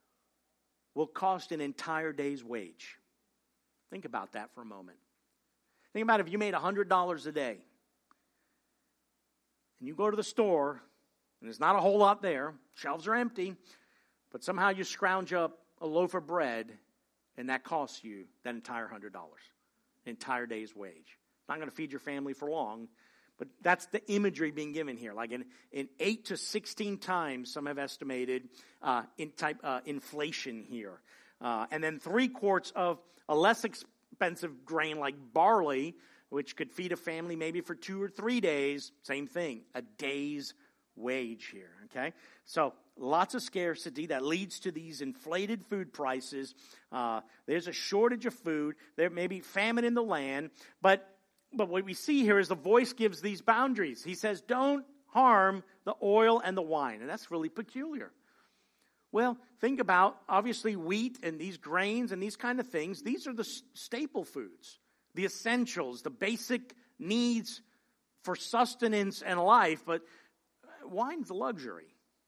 will cost an entire day's wage. Think about that for a moment. Think about if you made one hundred dollars a day, and you go to the store, and there's not a whole lot there, shelves are empty, but somehow you scrounge up a loaf of bread, and that costs you that entire one hundred dollars, an entire day's wage. Not going to feed your family for long, But that's the imagery being given here. Like in, in eight to sixteen times, some have estimated uh, in type uh, inflation here. Uh, and then three quarts of a less expensive grain like barley, which could feed a family maybe for two or three days. Same thing, a day's wage here, okay? So lots of scarcity that leads to these inflated food prices. Uh, there's a shortage of food. There may be famine in the land. But, but what we see here is the voice gives these boundaries. He says, don't harm the oil and the wine. And that's really peculiar. Well, think about, obviously, wheat and these grains and these kind of things. These are the staple foods, the essentials, the basic needs for sustenance and life. But wine's a luxury.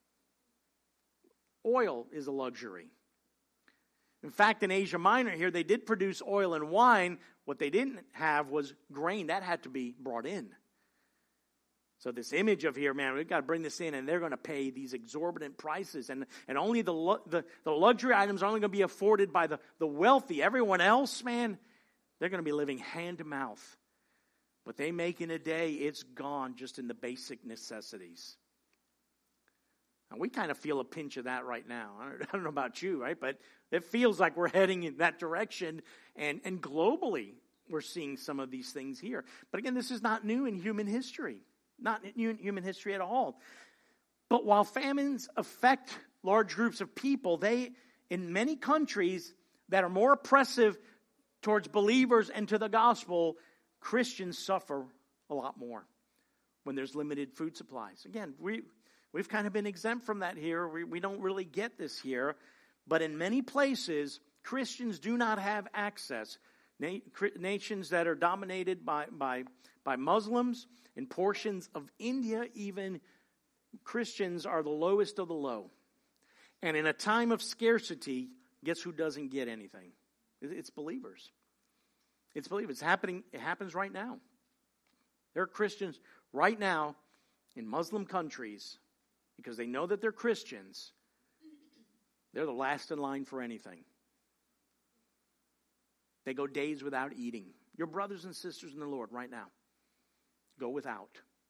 Oil is a luxury. In fact, in Asia Minor here, they did produce oil and wine. What they didn't have was grain. That had to be brought in. So this image of here, man, we've got to bring this in, and they're going to pay these exorbitant prices. And, and only the, the, the luxury items are only going to be afforded by the, the wealthy. Everyone else, man, they're going to be living hand to mouth. What they make in a day, it's gone just in the basic necessities. And we kind of feel a pinch of that right now. I don't, I don't know about you, right? But it feels like we're heading in that direction. And, and globally, we're seeing some of these things here. But again, this is not new in human history. Not new in human history at all. But while famines affect large groups of people, they, in many countries that are more oppressive towards believers and to the gospel, Christians suffer a lot more when there's limited food supplies. Again, we... We've kind of been exempt from that here. We, we don't really get this here. But in many places, Christians do not have access. Na- nations that are dominated by, by, by Muslims, in portions of India, even Christians are the lowest of the low. And in a time of scarcity, guess who doesn't get anything? It's believers. It's believers. It's happening. It happens right now. There are Christians right now in Muslim countries, because they know that they're Christians, they're the last in line for anything. They go days without eating. Your brothers and sisters in the Lord right now go without.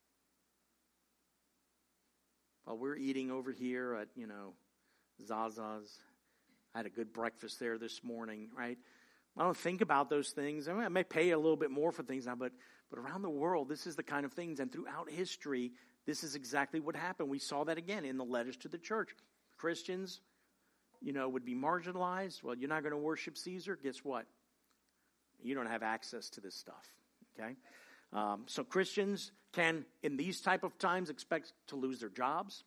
While we're eating over here at, you know, Zaza's. I had a good breakfast there this morning, right? I don't think about those things. I, mean, I may pay a little bit more for things now, but, but around the world, this is the kind of things, and throughout history, this is exactly what happened. We saw that again in the letters to the church. Christians, you know, would be marginalized. Well, you're not going to worship Caesar. Guess what? You don't have access to this stuff, okay? Um, so Christians can, in these type of times, expect to lose their jobs,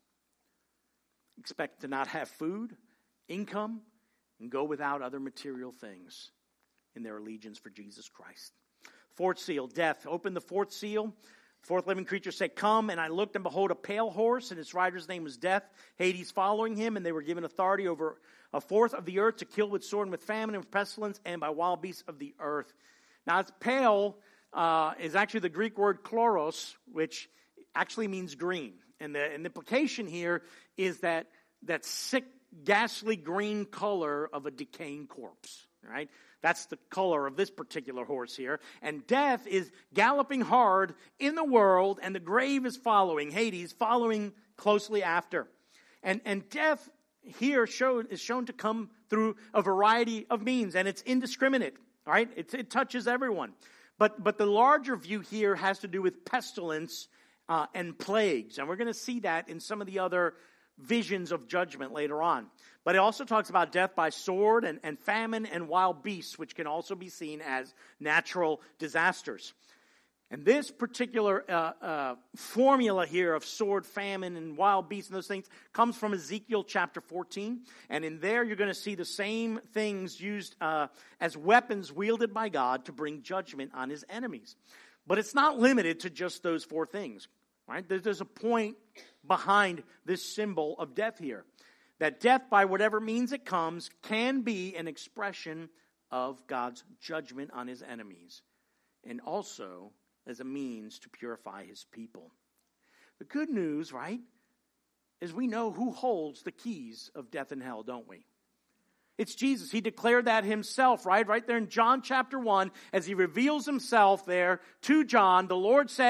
expect to not have food, income, and go without other material things in their allegiance for Jesus Christ. Fourth seal, death. Open the fourth seal. Fourth living creature said, come, and I looked, and behold, a pale horse, and its rider's name was Death, Hades following him, and they were given authority over a fourth of the earth to kill with sword and with famine and with pestilence and by wild beasts of the earth. Now, it's pale uh, is actually the Greek word chloros, which actually means green. And the, and the implication here is that that sick, ghastly green color of a decaying corpse, right? That's the color of this particular horse here. And death is galloping hard in the world, and the grave is following, Hades following closely after. And, and death here show, is shown to come through a variety of means, and it's indiscriminate, right? It, it touches everyone. But, but the larger view here has to do with pestilence uh, and plagues. And we're going to see that in some of the other visions of judgment later on. But it also talks about death by sword and, and famine and wild beasts, which can also be seen as natural disasters. And this particular uh, uh, formula here of sword, famine, and wild beasts and those things comes from Ezekiel chapter fourteen. And in there you're going to see the same things used uh, as weapons wielded by God to bring judgment on his enemies. But it's not limited to just those four things. Right? There's a point behind this symbol of death here. That death, by whatever means it comes, can be an expression of God's judgment on his enemies. And also as a means to purify his people. The good news, right, is we know who holds the keys of death and hell, don't we? It's Jesus. He declared that himself, right? Right there in John chapter one, as he reveals himself there to John, the Lord says,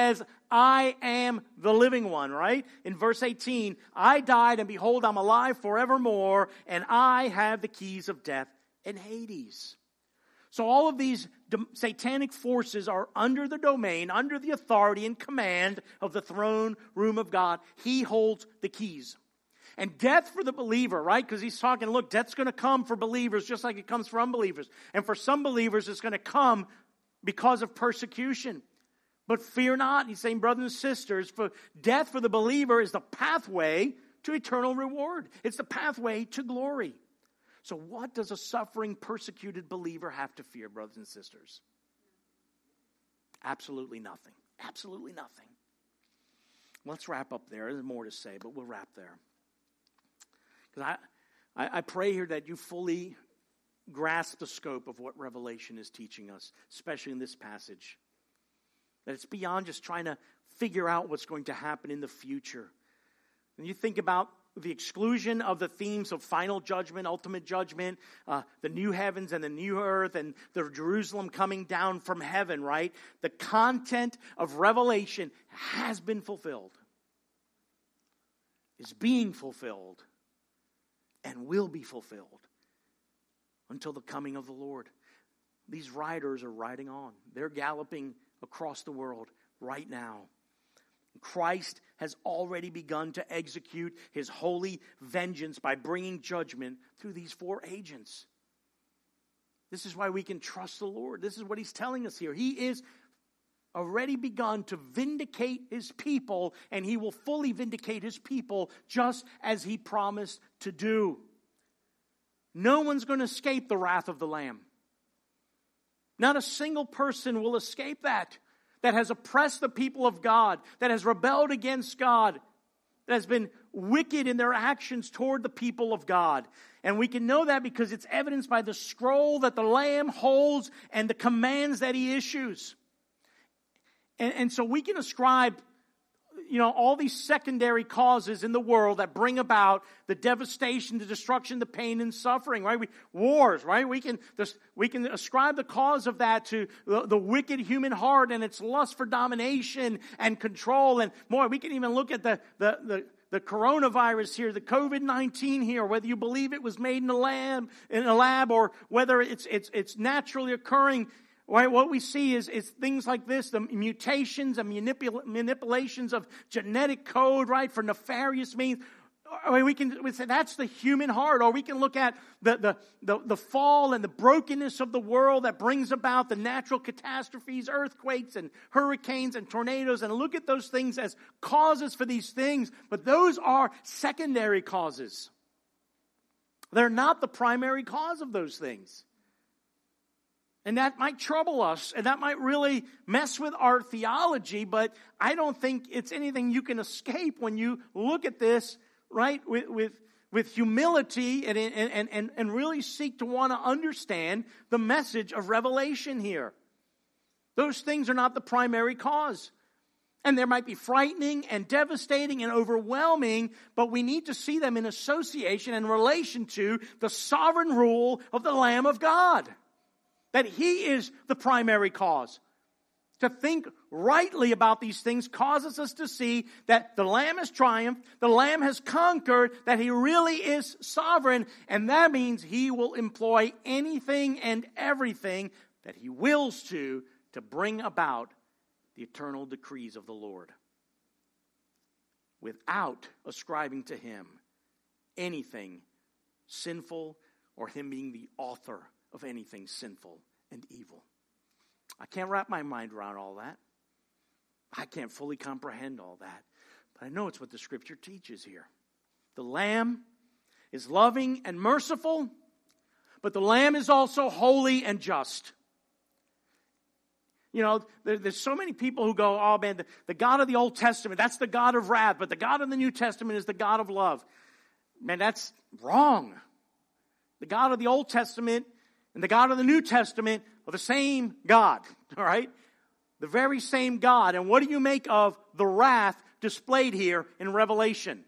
I am the living one, right? In verse eighteen, I died, and behold, I'm alive forevermore, and I have the keys of death and Hades. So all of these satanic forces are under the domain, under the authority and command of the throne room of God. He holds the keys. And death for the believer, right? Because he's talking, look, death's going to come for believers just like it comes for unbelievers. And for some believers, it's going to come because of persecution. But fear not, he's saying, brothers and sisters, for death for the believer is the pathway to eternal reward. It's the pathway to glory. So what does a suffering, persecuted believer have to fear, brothers and sisters? Absolutely nothing. Absolutely nothing. Let's wrap up there. There's more to say, but we'll wrap there. Because I, I, I pray here that you fully grasp the scope of what Revelation is teaching us, especially in this passage. That it's beyond just trying to figure out what's going to happen in the future. When you think about the exclusion of the themes of final judgment, ultimate judgment, uh, the new heavens and the new earth, and the Jerusalem coming down from heaven, right? The content of Revelation has been fulfilled, is being fulfilled, and will be fulfilled until the coming of the Lord. These riders are riding on. They're galloping across the world right now. Christ has already begun to execute his holy vengeance by bringing judgment through these four agents. This is why we can trust the Lord. This is what he's telling us here. He is already begun to vindicate his people, and he will fully vindicate his people just as he promised to do. No one's going to escape the wrath of the Lamb. Not a single person will escape that. That has oppressed the people of God, that has rebelled against God, that has been wicked in their actions toward the people of God. And we can know that because it's evidenced by the scroll that the Lamb holds and the commands that he issues. And, and so we can ascribe, you know, all these secondary causes in the world that bring about the devastation, the destruction, the pain and suffering, right? We, wars, right? We can, this, we can ascribe the cause of that to the, the wicked human heart and its lust for domination and control. And more, we can even look at the, the, the, the coronavirus here, the covid nineteen here, whether you believe it was made in a lab, in a lab or whether it's, it's, it's naturally occurring. Right, what we see is, is things like this, the mutations and manipul- manipulations of genetic code, right, for nefarious means. I mean, we can we say that's the human heart, or we can look at the, the, the, the fall and the brokenness of the world that brings about the natural catastrophes, earthquakes and hurricanes and tornadoes, and look at those things as causes for these things. But those are secondary causes. They're not the primary cause of those things. And that might trouble us, and that might really mess with our theology, but I don't think it's anything you can escape when you look at this, right, with with, with humility and, and, and, and really seek to want to understand the message of Revelation here. Those things are not the primary cause. And they might be frightening and devastating and overwhelming, but we need to see them in association and relation to the sovereign rule of the Lamb of God. That he is the primary cause. To think rightly about these things causes us to see that the Lamb has triumphed, the Lamb has conquered, that he really is sovereign, and that means he will employ anything and everything that he wills to, to bring about the eternal decrees of the Lord, without ascribing to him anything sinful or him being the author of anything sinful and evil. I can't wrap my mind around all that. I can't fully comprehend all that. But I know it's what the Scripture teaches here. The Lamb is loving and merciful, but the Lamb is also holy and just. You know, there, there's so many people who go, oh man, the, the God of the Old Testament, that's the God of wrath, but the God of the New Testament is the God of love. Man, that's wrong. The God of the Old Testament and the God of the New Testament are the same God, all right? The very same God. And what do you make of the wrath displayed here in Revelation?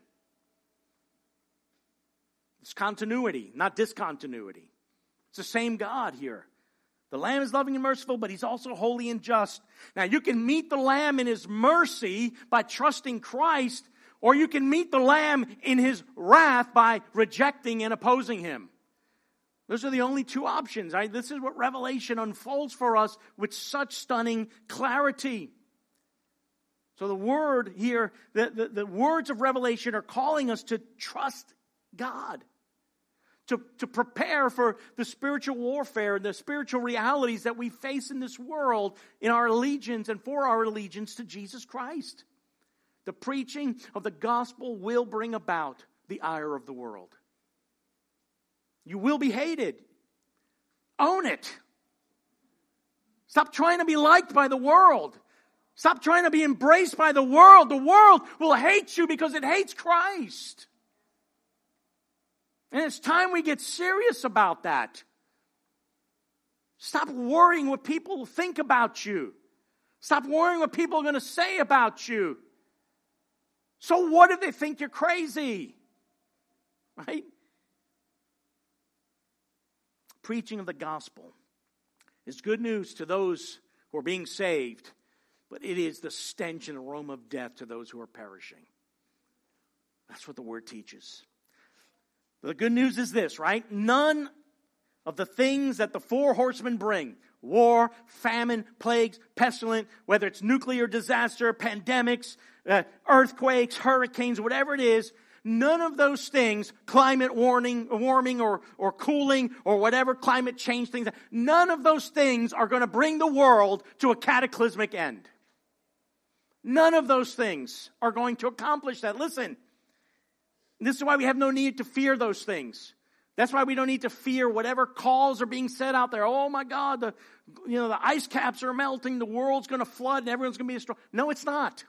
It's continuity, not discontinuity. It's the same God here. The Lamb is loving and merciful, but he's also holy and just. Now, you can meet the Lamb in his mercy by trusting Christ, or you can meet the Lamb in his wrath by rejecting and opposing him. Those are the only two options. Right? This is what Revelation unfolds for us with such stunning clarity. So the word here, the, the, the words of Revelation are calling us to trust God. To, to prepare for the spiritual warfare and the spiritual realities that we face in this world in our allegiance and for our allegiance to Jesus Christ. The preaching of the gospel will bring about the ire of the world. You will be hated. Own it. Stop trying to be liked by the world. Stop trying to be embraced by the world. The world will hate you because it hates Christ. And it's time we get serious about that. Stop worrying what people think about you. Stop worrying what people are going to say about you. So what if they think you're crazy? Right? Preaching of the gospel is good news to those who are being saved, but it is the stench and aroma of death to those who are perishing. That's what the word teaches. The good news is this, right? None of the things that the four horsemen bring, war, famine, plagues, pestilence, whether it's nuclear disaster, pandemics, uh, earthquakes, hurricanes, whatever it is, none of those things, climate warning, warming or, or cooling or whatever climate change things, none of those things are going to bring the world to a cataclysmic end. None of those things are going to accomplish that. Listen. This is why we have no need to fear those things. That's why we don't need to fear whatever calls are being said out there. Oh my God, the you know the ice caps are melting, the world's going to flood, and everyone's going to be destroyed. No, it's not.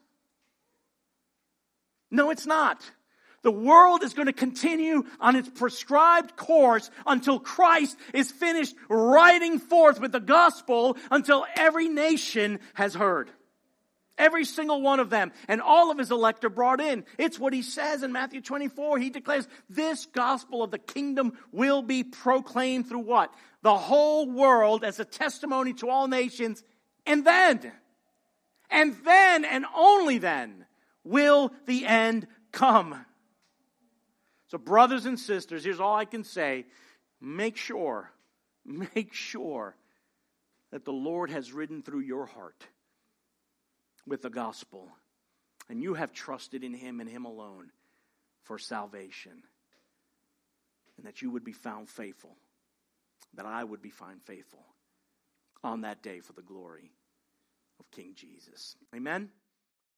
No, it's not. The world is going to continue on its prescribed course until Christ is finished riding forth with the gospel, until every nation has heard. Every single one of them. And all of his elect are brought in. It's what he says in Matthew twenty-four. He declares this gospel of the kingdom will be proclaimed through what? The whole world as a testimony to all nations. And then, and then, and only then, will the end come. So brothers and sisters, here's all I can say. Make sure, make sure that the Lord has ridden through your heart with the gospel, and you have trusted in him and him alone for salvation, and that you would be found faithful, that I would be found faithful on that day for the glory of King Jesus. Amen.